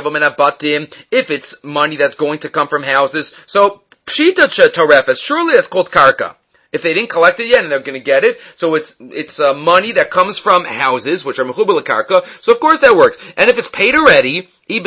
it's money that's going to come from houses, so Pshita Torefes, surely that's called karka. If they didn't collect it yet and they're going to get it, so it's it's uh, money that comes from houses, which are mechubel karka, so of course that works. And if it's paid already,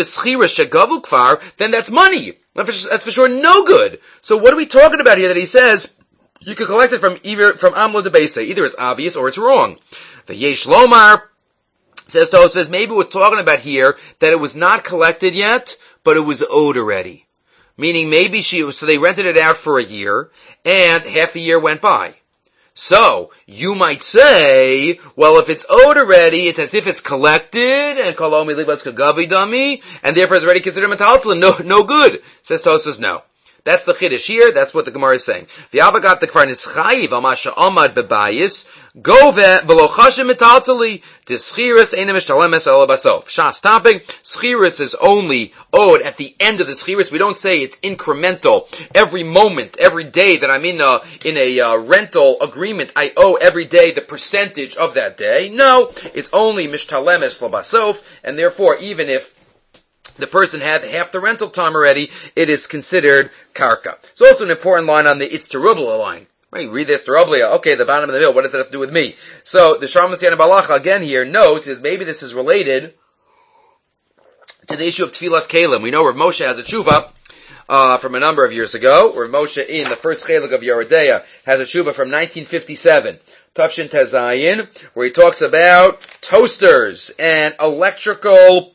then that's money. That's for sure no good. So what are we talking about here that he says you can collect it from either from Amla de Beise? Either it's obvious or it's wrong. The Yesh Lomar says Tosfos, maybe we're talking about here that it was not collected yet, but it was owed already. Meaning maybe she, so they rented it out for a year, and half a year went by. So, you might say, well, if it's owed already, it's as if it's collected, and kolomi libas kagavi dami, and therefore it's already considered metaltal, no, no good. Says Tosfos, no. That's the chiddush here, that's what the Gemara is saying. The Avagat the Kvar Nischayiv, Amasha Amad Bebayis, Go ve velo chashem metaltali. The schiris ain't mishtalemes ela basof. Shas topic. Schiris is only owed at the end of the schiris. We don't say it's incremental. Every moment, every day that I'm in a in a uh, rental agreement, I owe every day the percentage of that day. No, it's only mishtalemes ela basof, and therefore, even if the person had half the rental time already, it is considered karka. It's also an important line on the It's Terubla line. Right, read this Terubla. Okay, the bottom of the mill. What does that have to do with me? So the Sharm Masiana Balacha again here notes is maybe this is related to the issue of Tfilas Kalim. We know Rav Moshe has a tshuva uh, from a number of years ago. Rav Moshe in the first chelik of Yeridea has a tshuva from nineteen fifty-seven. Tafshin Tezayin, where he talks about toasters and electrical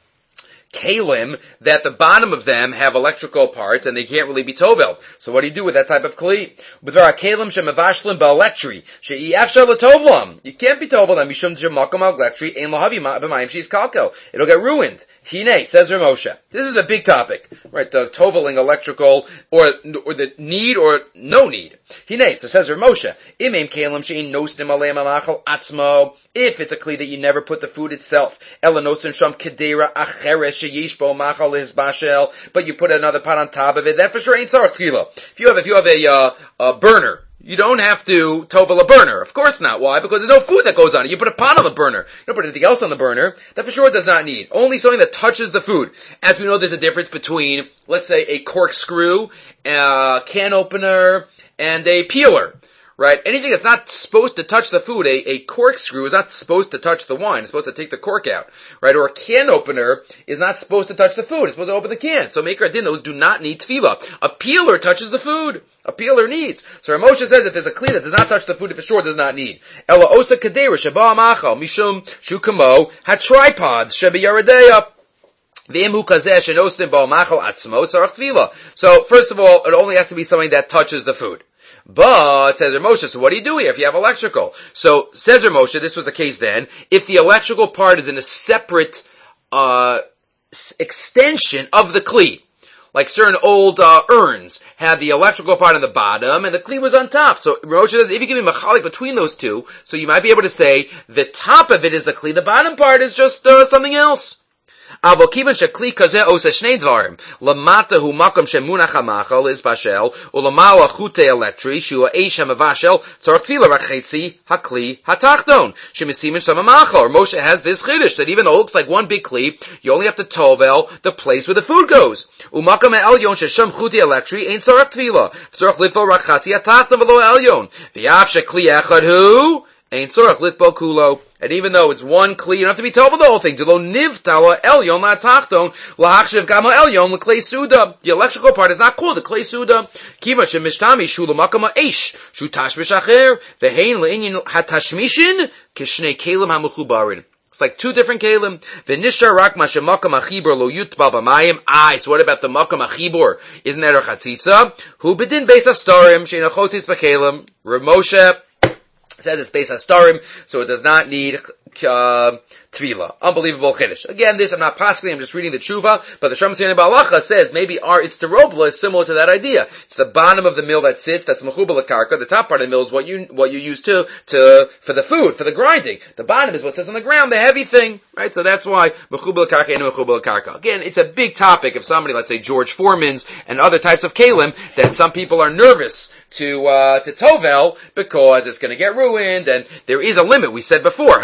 kalim, that the bottom of them have electrical parts and they can't really be tovel. So what do you do with that type of kli? But there are kalim shemavashlim ba'electri she'efshar l'tovlam. You can't be tovel them. Mishum d'makom al-electri ein lahavi b'mayim she's kalko. It'll get ruined. Hine, says Rav Moshe. This is a big topic, right? The toveling electrical, or or the need or no need. Hine, so says Rav Moshe. Imem kalim she'in nostim aleim amachal atzmo. If it's a kli that you never put the food itself, ela nosim sham kedera acheres sheyish bo machal is bashel, but you put another pot on top of it, then for sure ain't sarach tefillah. If you have if you have a uh, a burner, you don't have to tovel a burner. Of course not. Why? Because there's no food that goes on it. You put a pot on the burner. You don't put anything else on the burner. That for sure does not need. Only something that touches the food. As we know, there's a difference between, let's say, a corkscrew, a can opener, and a peeler. Right? Anything that's not supposed to touch the food, a, a corkscrew is not supposed to touch the wine. It's supposed to take the cork out. Right? Or a can opener is not supposed to touch the food. It's supposed to open the can. So Meikar Adin, those do not need tefillah. A peeler touches the food. A peeler needs. So Rav Moshe says if there's a kli that does not touch the food, it for sure does not need. Ela osa kadera sheba amachal mishum shukamo had tripods sheba yaredeya. So first of all, it only has to be something that touches the food. But, says Rav Moshe, so what do you do here if you have electrical? So, says Rav Moshe, this was the case then, if the electrical part is in a separate uh extension of the kli, like certain old uh, urns had the electrical part on the bottom and the kli was on top. So Rav Moshe says, if you give me machalik between those two, so you might be able to say the top of it is the kli, the bottom part is just uh, something else. אבל כיוון שכלי כזה עושה שני דברים, למטה הוא מקום שמונח המאכל להתבשל, ולמעלה חוטי אלקטרי, שהוא האש המבשל, צורך תפילה רק חצי הכלי התחתון, שמשימים שם המאכל. Moshe has this chiddush, that even though it looks like one big kli, you only have to tovel the place where the food goes. ומקום העליון ששם חוטי אלקטרי, אין צורך תפילה, צורך לטבול רק חצי התחתון ולא העליון. ואף שכלי אחד הוא, אין צורך לטבול כולו. And even though it's one kli, you don't have to be told the whole thing. The electrical part is not called the klei suda. It's like two different kelim. Aye, so what about the makam achibur? Isn't that a chatzitza? Who bedin beis hastarim sheina chotzis b'kelim? Rav Moshe says it's based on starim, so it does not need uh, tvila. Unbelievable chiddush. Again, this I'm not pasking, I'm just reading the tshuva, but the Shlomo Tziyoni Ba'alacha says maybe our itzterobla is similar to that idea. It's the bottom of the mill that sits, that's mechubal karka. The top part of the mill is what you what you use to to for the food, for the grinding. The bottom is what sits on the ground, the heavy thing, right? So that's why mechubal karka and mechubal karka. Again, it's a big topic. If somebody, let's say George Foreman's and other types of kalim, that some people are nervous to uh to tovel because it's going to get ruined, and there is a limit. We said before,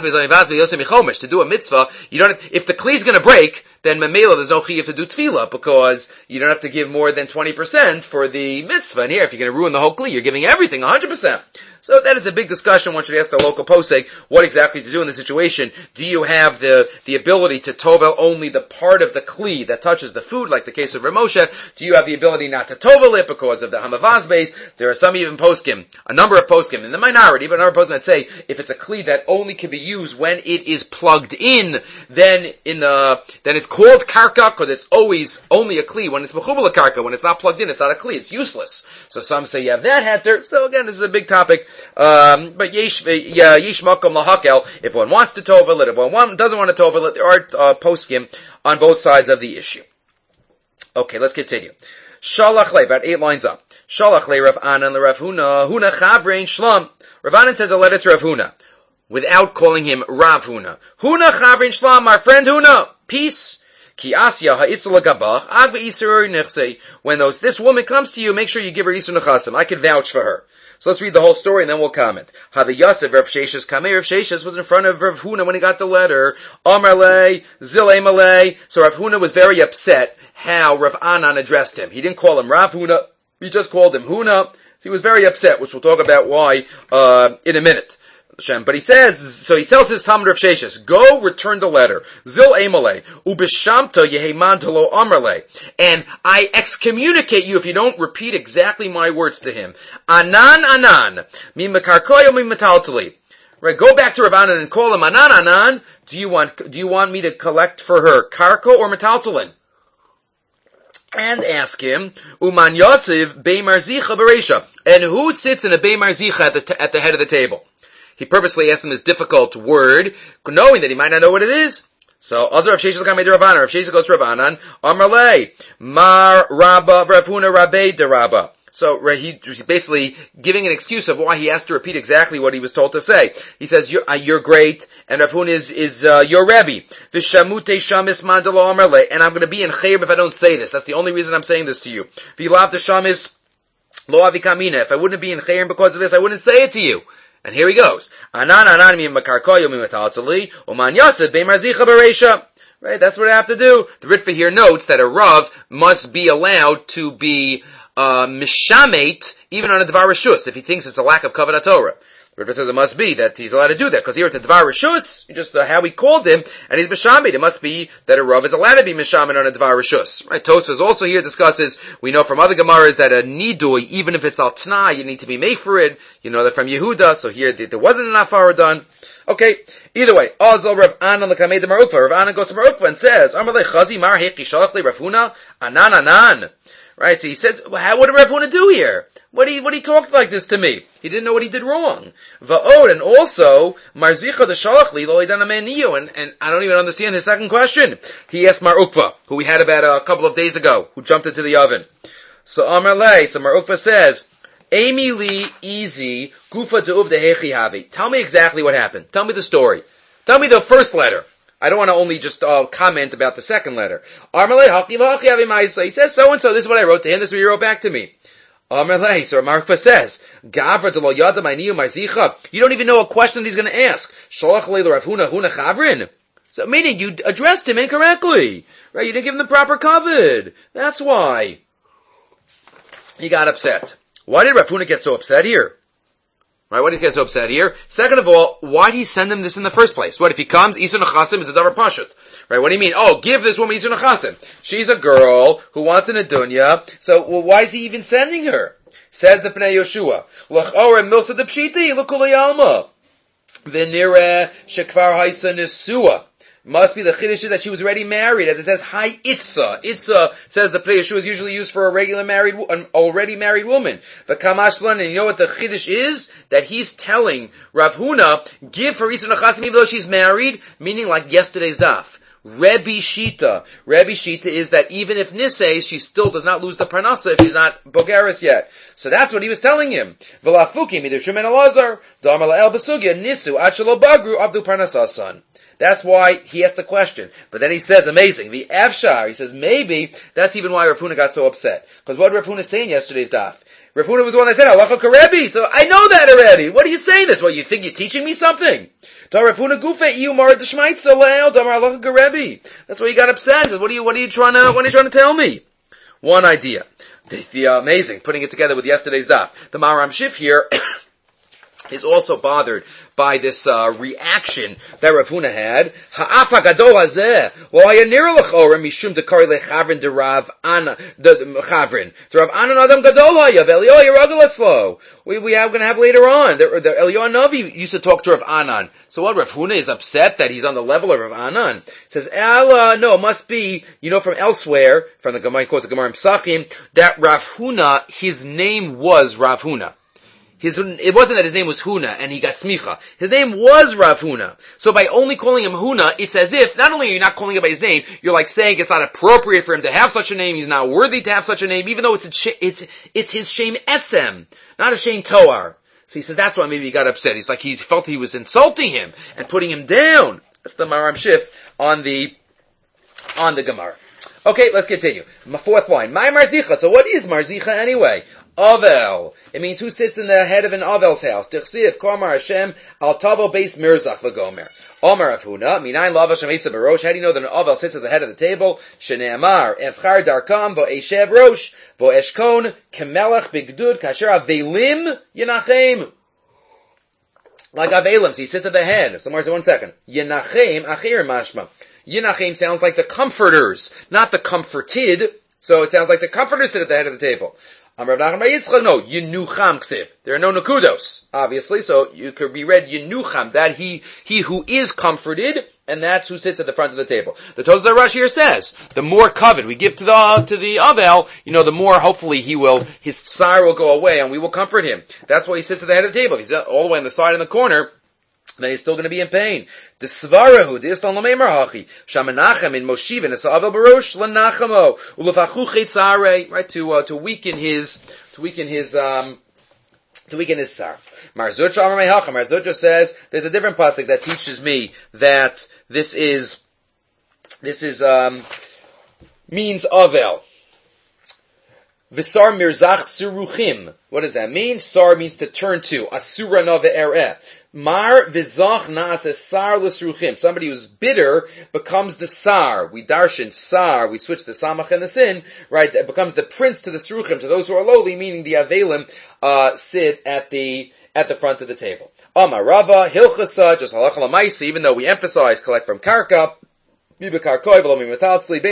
to do a mitzvah, you don't. If the kli is going to break, then memela there's no chiyuv to do tefillah because you don't have to give more than twenty percent for the mitzvah. And here, if you're going to ruin the whole kli, you're giving everything one hundred percent. So that is a big discussion. One should ask the local posek what exactly to do in this situation. Do you have the the ability to tovel only the part of the kli that touches the food, like the case of Rav Moshe? Do you have the ability not to tovel it because of the hamavaz base? There are some even poskim, a number of poskim in the minority, but a number of poskim that say if it's a kli that only can be used when it is plugged in, then in the then it's called karka because it's always only a kli. When it's mechubal karka, when it's not plugged in, it's not a kli. It's useless. So some say you have that heter. So again, this is a big topic. Um, but yesh yesh makom lahakel. If one wants to tovel it, if one want, doesn't want to tovel it, there are uh, poskim on both sides of the issue. Okay, let's continue. Shalach le, about eight lines up. Shalach le Rav Anan le Rav Huna Huna chavrein shlam. Rav Anan says a letter to Rav Huna without calling him Rav Huna. Huna chavrein shlam, my friend Huna, peace. Ki asya ha'itzel gabach ag ve'isur nechsei. When those this woman comes to you, make sure you give her isur nechasim. I can vouch for her. So let's read the whole story and then we'll comment. Hava Yosef Rav Sheshes Kamei. Rav Sheshes was in front of Rav Huna when he got the letter. Amar le, Zilei malei. So Rav Huna was very upset how Rav Anan addressed him. He didn't call him Rav Huna. He just called him Huna. So he was very upset, which we'll talk about why uh in a minute. But he says, so he tells his Talmud Rav Sheshes, go return the letter. Zil emalei, ubishamta yeheman telo amrle. And I excommunicate you if you don't repeat exactly my words to him. Anan anan, mi mekarkoy mi metaltali. Right, go back to Rav Anan and call him Anan anan. Do you want, do you want me to collect for her karko or metaltalin? And ask him, Uman Yosef beimar zicha bereisha. And who sits in a beimar zicha at the, t- at the head of the table? He purposely asked him this difficult word, knowing that he might not know what it is. So, Azar Rav Sheshes Kamei de Rav Anan. Rav Sheshes goes to Rav Anan. Amar le, Mar Rabba Rav Huna Rabbe de Rabba. So, he, he's basically giving an excuse of why he has to repeat exactly what he was told to say. He says, you're, uh, you're great, and Rav Huna is, is, uh, your Rebbe. V'shamute shamis mandalo amar le. And I'm going to be in chayim if I don't say this. That's the only reason I'm saying this to you. V'lav the shamis lo avikamina. If I wouldn't be in chayim because of this, I wouldn't say it to you. And here he goes. Anan anan mi makarkoyo mi metaltali, uman yaseh beimar zicha bereisha. Right, that's what I have to do. The Ritva here notes that a Rav must be allowed to be uh mishamate even on a Dvar Rishus if he thinks it's a lack of Kavanah Torah. The Ritva says it must be that he's allowed to do that because here it's a Dvar Rishus, just uh, how he called him, and he's mishamate. It must be that a Rav is allowed to be mishamate on a Dvar Rishus. Right, Tosfos also here discusses, we know from other Gemaras that a nidui, even if it's al t'nai, you need to be made for it. You know that from Yehuda, so here there wasn't enough afara done. Okay, either way, Azal Rav Anan l'kamei de Mar Ukva. Rav Anan goes to Mar Ukva and says, Amar le chazi mar hechi shalach le Rav Huna, anan anan. Right, so he says, well, how, what did Rav Huna do here? What he, what he talked like this to me? He didn't know what he did wrong. Va'od, and also, Marzicha the Shalachli, lo idana me'niyo, and, and I don't even understand his second question. He asked Mar Ukva, who we had about a couple of days ago, who jumped into the oven. So Amar Lei, so Mar Ukva says, Amy Li, easy, gufa de'uv dehechi havi. Tell me exactly what happened. Tell me the story. Tell me the first letter. I don't want to only just uh, comment about the second letter. Amar Lei, haki v'haki havi ma'isa. He says so and so, this is what I wrote to him, this is what he wrote back to me. Amar Lei, so Mar Ukva says, Gavra de lo yada ma'niyu marzicha. You don't even know a question that he's going to ask. Sholach lei Rav Huna huna chavrin. So meaning you addressed him incorrectly. Right? You didn't give him the proper covet. That's why he got upset. Why did Rav Huna get so upset here? Right, why did he get so upset here? Second of all, why did he send him this in the first place? What, if he comes, Isa Nechasim is a davar pashut. Right, what do you mean? Oh, give this woman Isa Nechasim. She's a girl who wants an adunya, so well, why is he even sending her? Says the Pnei Yoshua. L'chora milsa de pshiti, l'kulei alma. V'nireh shekvar haisa nesua. Must be the chiddush is that she was already married, as it says, Hi Itza. Itza says the Pnei Yeshua is usually used for a regular married, an already married woman. The Kamashlan, and you know what the chiddush is? That he's telling Rav Huna, give her Itza Nechasim even though she's married, meaning like yesterday's daf. Rebbe Shita. Rebbe Shita is that even if Nisei, she still does not lose the Parnasa if she's not Bogeris yet. So that's what he was telling him. V'lafukim, either Shemen Elazar, Da'amar La'el Besugya, Nisu, Achelo Bagru, Abdu Parnasa son. That's why he asked the question. But then he says, amazing, the Afshar, he says, maybe that's even why Rav Huna got so upset. Because what did Rav Huna say in yesterday's daf? Rav Huna was the one that said, Halacha Karebi, so I know that already. What are you saying this? Well, you think you're teaching me something? Rav Huna Gufe, Iyu Mara Deshmaitza Le'el, Damar Halacha Karebi. That's why he got upset. He says, what are you, what are you trying to, what are you trying to tell me? One idea. The, the uh, amazing, putting it together with yesterday's daf. The Maharam Shif here is also bothered by this uh, reaction that Rav Huna had. Ha'afa gadol hazeh lo haya nira l'chorah mishum dekari lechavrin de Rav Ana de chavrin. To Rav Ana adam gadol haya ve'Eliyahu yiragel etzlo. We we are going to have later on. The, the Eliyahu Navi used to talk to Rav Anan. So what? Rav Huna is upset that he's on the level of Rav Anan. It says, Allah, no, it must be, you know, from elsewhere, from the Gemara, quotes the Gemara in Pesachim, that Rav Huna, his name was Rav Huna. His, it wasn't that his name was Huna and he got smicha. His name was Rav Huna. So by only calling him Huna, it's as if, not only are you not calling him by his name, you're like saying it's not appropriate for him to have such a name, he's not worthy to have such a name, even though it's a, it's, it's his shame etzem, not a shame toar. So he says that's why maybe he got upset. He's like, he felt he was insulting him and putting him down. That's the Maharam Shif on the, on the Gemara. Okay, let's continue. My fourth line. My Marzicha. So what is Marzicha anyway? Avel. It means who sits in the head of an Avel's house. Tichsiv, Kamar Hashem, Al Tavo Beis Mirzach V'Gomer. Omar Afuna, Minayin Lav Hashem Esa Barosh. How do you know that an Avel sits at the head of the table? Shene'amar, Efchar Darkam, Vo Eshev Rosh, Vo Eshkon, Kemelech Bigdud, Kasher Avelim, Yenachem. Like Avelim, so he sits at the head. So Marza, one second. Yenachem, Achir Mashma. Yenachem sounds like the comforters, not the comforted. So it sounds like the comforters sit at the head of the table. Amar Rav Nachman bar Yitzchak, no, Yenucham Ksiv. There are no Nakudos, obviously, so you could be read Yenucham, that he, he who is comforted, and that's who sits at the front of the table. The Tozah Rashi here says, the more covet we give to the, to the Avel, you know, the more hopefully he will, his tsar will go away and we will comfort him. That's why he sits at the head of the table. If he's all the way on the side in the corner, then he's still going to be in pain. The Svarahu, the Islam Lameimar Hachi, Shamanachem in Moshiv, and Esavel Barosh, Lanachamo, Ulafachu Chetzare, right, to, uh, to weaken his, to weaken his, um, to weaken his Sar. Marzucha Amar Mehacha, Marzucha says, there's a different pasuk that teaches me that this is, this is, um, means Avel. Visar Mirzach Suruchim. What does that mean? Sar means to turn to. Asura na ve'ereh. Mar vizach na'aseh sar l'sruchim. Somebody who's bitter becomes the sar. We darshan sar. We switch the samach and the sin, right? It becomes the prince to the sruchim, to those who are lowly, meaning the avelim, uh, sit at the, at the front of the table. Amar Rava, hilchasa, just halacha l'maisa, even though we emphasize collect from karka, we know Nicham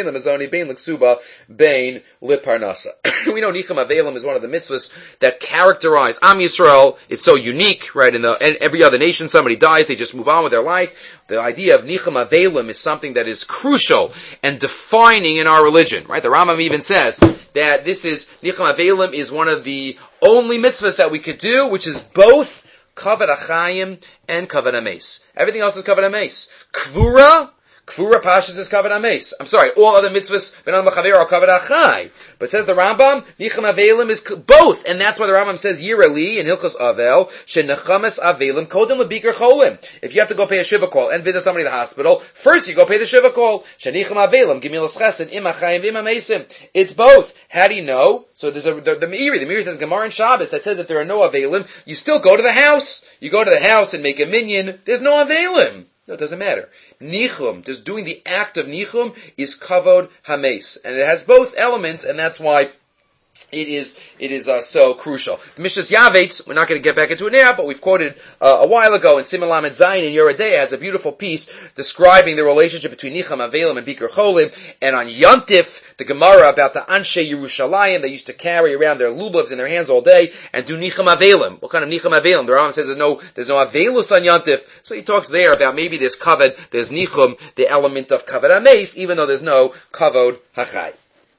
Avelim is one of the mitzvahs that characterize Am Yisrael. It's so unique, right? In the in every other nation, somebody dies, they just move on with their life. The idea of Nicham Avelim is something that is crucial and defining in our religion, right? The Rambam even says that this is, Nichum Avelim is one of the only mitzvahs that we could do, which is both Kavod Achayim and Kavod Hames. Everything else is Kavod Hames. Kvura, Kvura Pashas is Kavod Hames. I'm sorry, all other mitzvahs, Benan L'Chaver, are Kavod Achai. But says the Rambam, Nichum Avelim is both, and that's why the Rambam says Yirali in Hilchos Avel, Shenechames Avelim Kodem L'Biker Cholim. If you have to go pay a shiva call and visit somebody in the hospital, first you go pay the shiva call. Shenichum Avelim Gemilas Chesed Im Achayim Im Hamesim. It's both. How do you know? So there's a the, the Meiri. The Meiri says Gemara and Shabbos that says if there are no Avelim, you still go to the house. You go to the house and make a minyan. There's no Avelim. No, it doesn't matter. Nichum, just doing the act of Nichum is Kavod Hames. And it has both elements, and that's why it is, it is, uh, so crucial. The Mishnas Yavetz, we're not going to get back into it now, but we've quoted, uh, a while ago in Siman Lamed Zayin in Yoredeya has a beautiful piece describing the relationship between Nichum Avelim and Biker Cholim, and on Yontif, the Gemara about the Anshe Yerushalayim, they used to carry around their lubavs in their hands all day and do Nichum Avelim. What kind of Nichum Avelim? The Rambam says there's no, there's no Avelus on Yontif. So he talks there about maybe there's Kavod, there's Nichum, the element of Kavod Hames, even though there's no Kavod Hachai.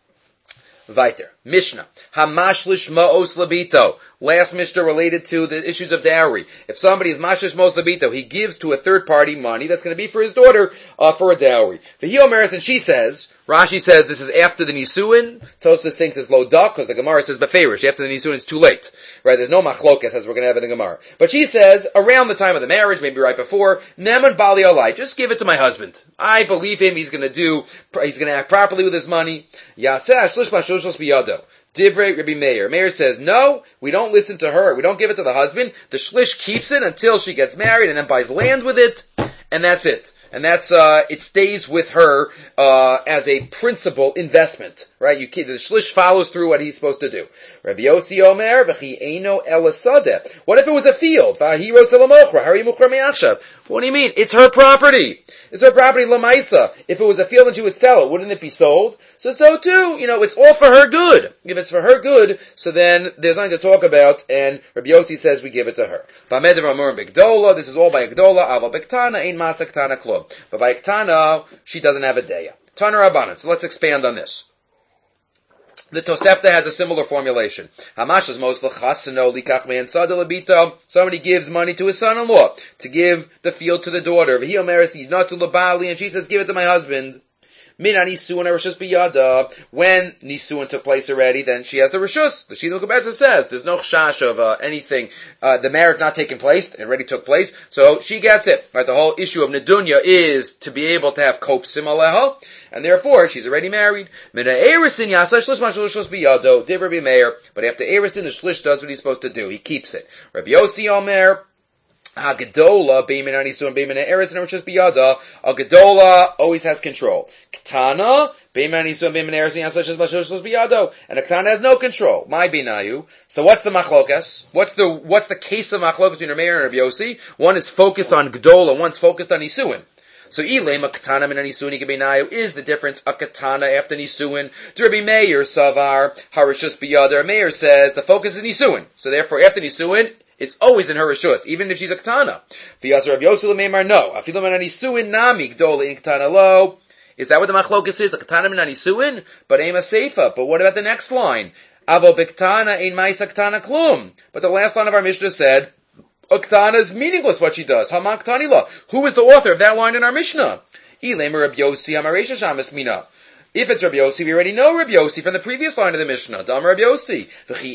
Weiter. Mishnah. Hamashlish ma'os labito. Last Mishnah related to the issues of dowry. If somebody is mashlish ma'os labito, he gives to a third party money that's going to be for his daughter, uh, for a dowry. The Hiomeris, and she says, Rashi says this is after the Nisuin. Tosfos thinks it's lo dak, because the Gemara says beferish. After the Nisuin, it's too late. Right? There's no machlokas as we're going to have in the Gemara. But she says, around the time of the marriage, maybe right before, Neman bali alai, just give it to my husband. I believe him, he's going to do, he's going to act properly with his money. Yaseh shlish mashlish biyado. Divrei Rabbi Meir. Meir says, no, we don't listen to her. We don't give it to the husband. The shlish keeps it until she gets married and then buys land with it. And that's it. And that's, uh, it stays with her, uh, as a principal investment. Right? You keep, the shlish follows through what he's supposed to do. Rabbi Yossi Omer, v'chi eino elasadeh. What if it was a field? V'hi wrote Salamochra. Hari muchra me'achshav. What do you mean? It's her property. It's her property, Lamaisa. If it was a field and she would sell it, wouldn't it be sold? So, so too, you know, it's all for her good. If it's for her good, so then there's nothing to talk about, and Rabbi Yossi says we give it to her. This is all by Gdola, Ava Bektana, Ein Masa Ktana Klum. But by Ktana, she doesn't have a Deya. Tana Rabbanan. So let's expand on this. The Tosefta has a similar formulation. Somebody gives money to his son-in-law to give the field to the daughter. And she says, give it to my husband. When Nisuin took place already, then she has the Rishus. The Shidduch Gebetza says there's no chash of uh, anything, uh, the marriage not taking place, it already took place, so she gets it. Right? The whole issue of Nedunya is to be able to have Kopsim Aleha, and therefore she's already married. But after Erisin, the Shlish does what he's supposed to do. He keeps it. Rabbi Yossi Omer, Agadola, Beimin Anisu and Beimin Eris and Rishus Biyada, Agadola always has control. Ketana, Beimin Anisu and Beimin Eris and Rishus Biyado, and a Ketana has no control. My Binayu. So what's the machlokas? What's the, what's the case of machlokas between Rameir and Rabbi Yossi? One is focused on Gedola, one's focused on Nisuin. So Ilem, a Ketana min Nisuin Ikabinayu is the difference, a Ketana after Nisuin. To Rabbi Meir, Savar, Harishus Biyada, Meir says the focus is Nisuin. So therefore after Nisuin, it's always in her rishus, even if she's a ketana. V'yasser Rav Yossi l'meimar no. Afilu min anisuin nami gdola in ketana lo. Is that what the machlokas is? A ketana min anisuin, but aim a seifa. But what about the next line? Avo b'ktana ein ma'isa ketana klum. But the last line of our Mishnah said, a ketana is meaningless what she does. Haman ketani lo. Who is the author of that line in our Mishnah? Ilemer Rav Yossi amareisha shamas mina. If it's Rabbi Yossi, we already know Rabbi Yossi from the previous line of the Mishnah. Dam Rabbi Yossi.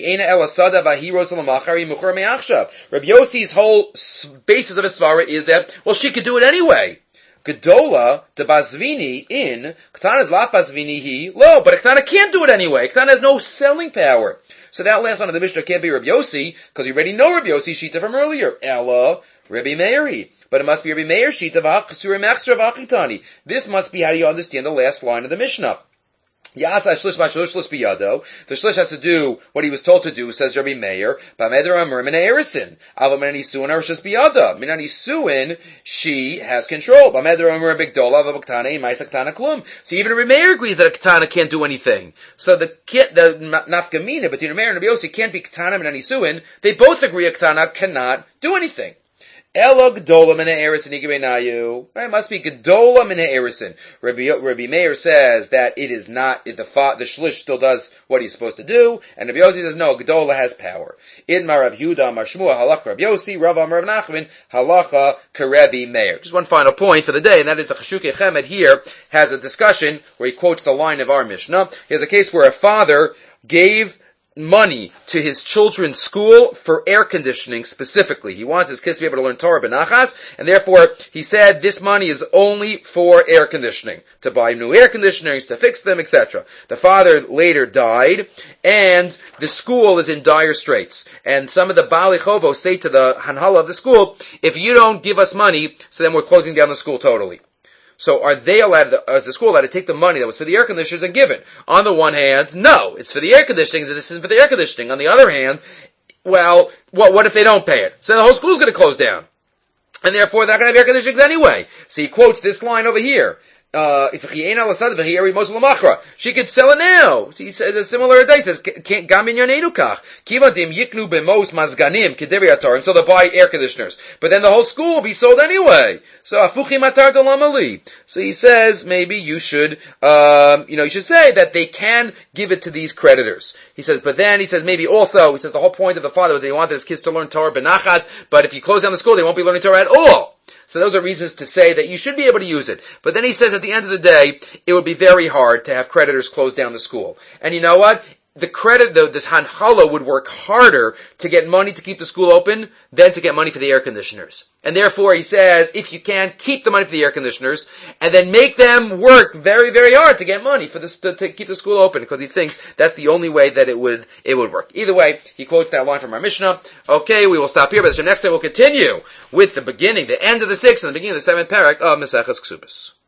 Rabbi Yossi's whole basis of his svara is that, well, she could do it anyway. Gedola, the Bazvini in, Ketana la Bazvini he, lo, but Ketana can't do it anyway. Ketana has no selling power. So that last line of the Mishnah can't be Rabbi Yossi, because we already know Rabbi Yossi Shita from earlier. Ella, Rabbi Meiri. But it must be Rabbi Meir Shita v'achsur mechsur v'achitani. This must be how you understand the last line of the Mishnah. Yasa shlish mashlish shlish biyado. The shlish has to do what he was told to do, says Rabbi Meir. Ba'meder amur min erisin. Ava min anisuin arishas biyada. Min anisuin, she has control. Ba'meder amur bigdola ava b'ktana in ma'isa ktana klum. So even Rabbi Meir agrees that a ktana can't do anything. So the the nafkamina between Rabbi Meir and Rabbi Yossi can't be ktana min anisuin. They both agree a ktana cannot do anything. Elo Gedola Min Ha'erisin Yigibenayu. Right, it must be Gedola Min Ha'erisin. Rabbi, Rabbi Meir says that it is not, if the fa, the Shlish still does what he's supposed to do, and Rabbi Yossi says, no, Gedola has power. Idma Rav Yehuda, Mar Shmuel, Halacha Rabbi Yossi, Rav Amar Rav Nachman, Halacha Karebi Meir. Just one final point for the day, and that is the Chashukei Chemed here has a discussion where he quotes the line of our Mishnah. He has a case where a father gave money to his children's school for air conditioning specifically. He wants his kids to be able to learn Torah b'nachas, and therefore he said this money is only for air conditioning, to buy new air conditioners, to fix them, et cetera. The father later died, and the school is in dire straits. And some of the Baalei Chovos say to the Hanhala of the school, if you don't give us money, so then we're closing down the school totally. So are they allowed, as the school allowed to take the money that was for the air conditioners and give it? On the one hand, no, it's for the air conditioning, so this isn't for the air conditioning. On the other hand, well, what, what if they don't pay it? So the whole school's going to close down. And therefore they're not going to have air conditionings anyway. So he quotes this line over here. Uh, if she could sell it now. He says a similar day. He says, can't gamin yonenukach. Kivadim yiknu b'mos mazganim kederiatar. And so they buy air conditioners. But then the whole school will be sold anyway. So afuchi matar dalamali. So he says, maybe you should, um, you know, you should say that they can give it to these creditors. He says, but then he says, maybe also, he says the whole point of the father was that he wanted his kids to learn Torah benachat, but if you close down the school, they won't be learning Torah at all. So those are reasons to say that you should be able to use it. But then he says at the end of the day, it would be very hard to have creditors close down the school. And you know what? The credit, the, this Hanhala would work harder to get money to keep the school open than to get money for the air conditioners. And therefore he says, if you can, keep the money for the air conditioners and then make them work very, very hard to get money for this, to, to keep the school open, because he thinks that's the only way that it would, it would work. Either way, he quotes that line from our Mishnah. Okay, we will stop here, but next time we'll continue with the beginning, the end of the sixth and the beginning of the seventh parak of Maseches Ksubos.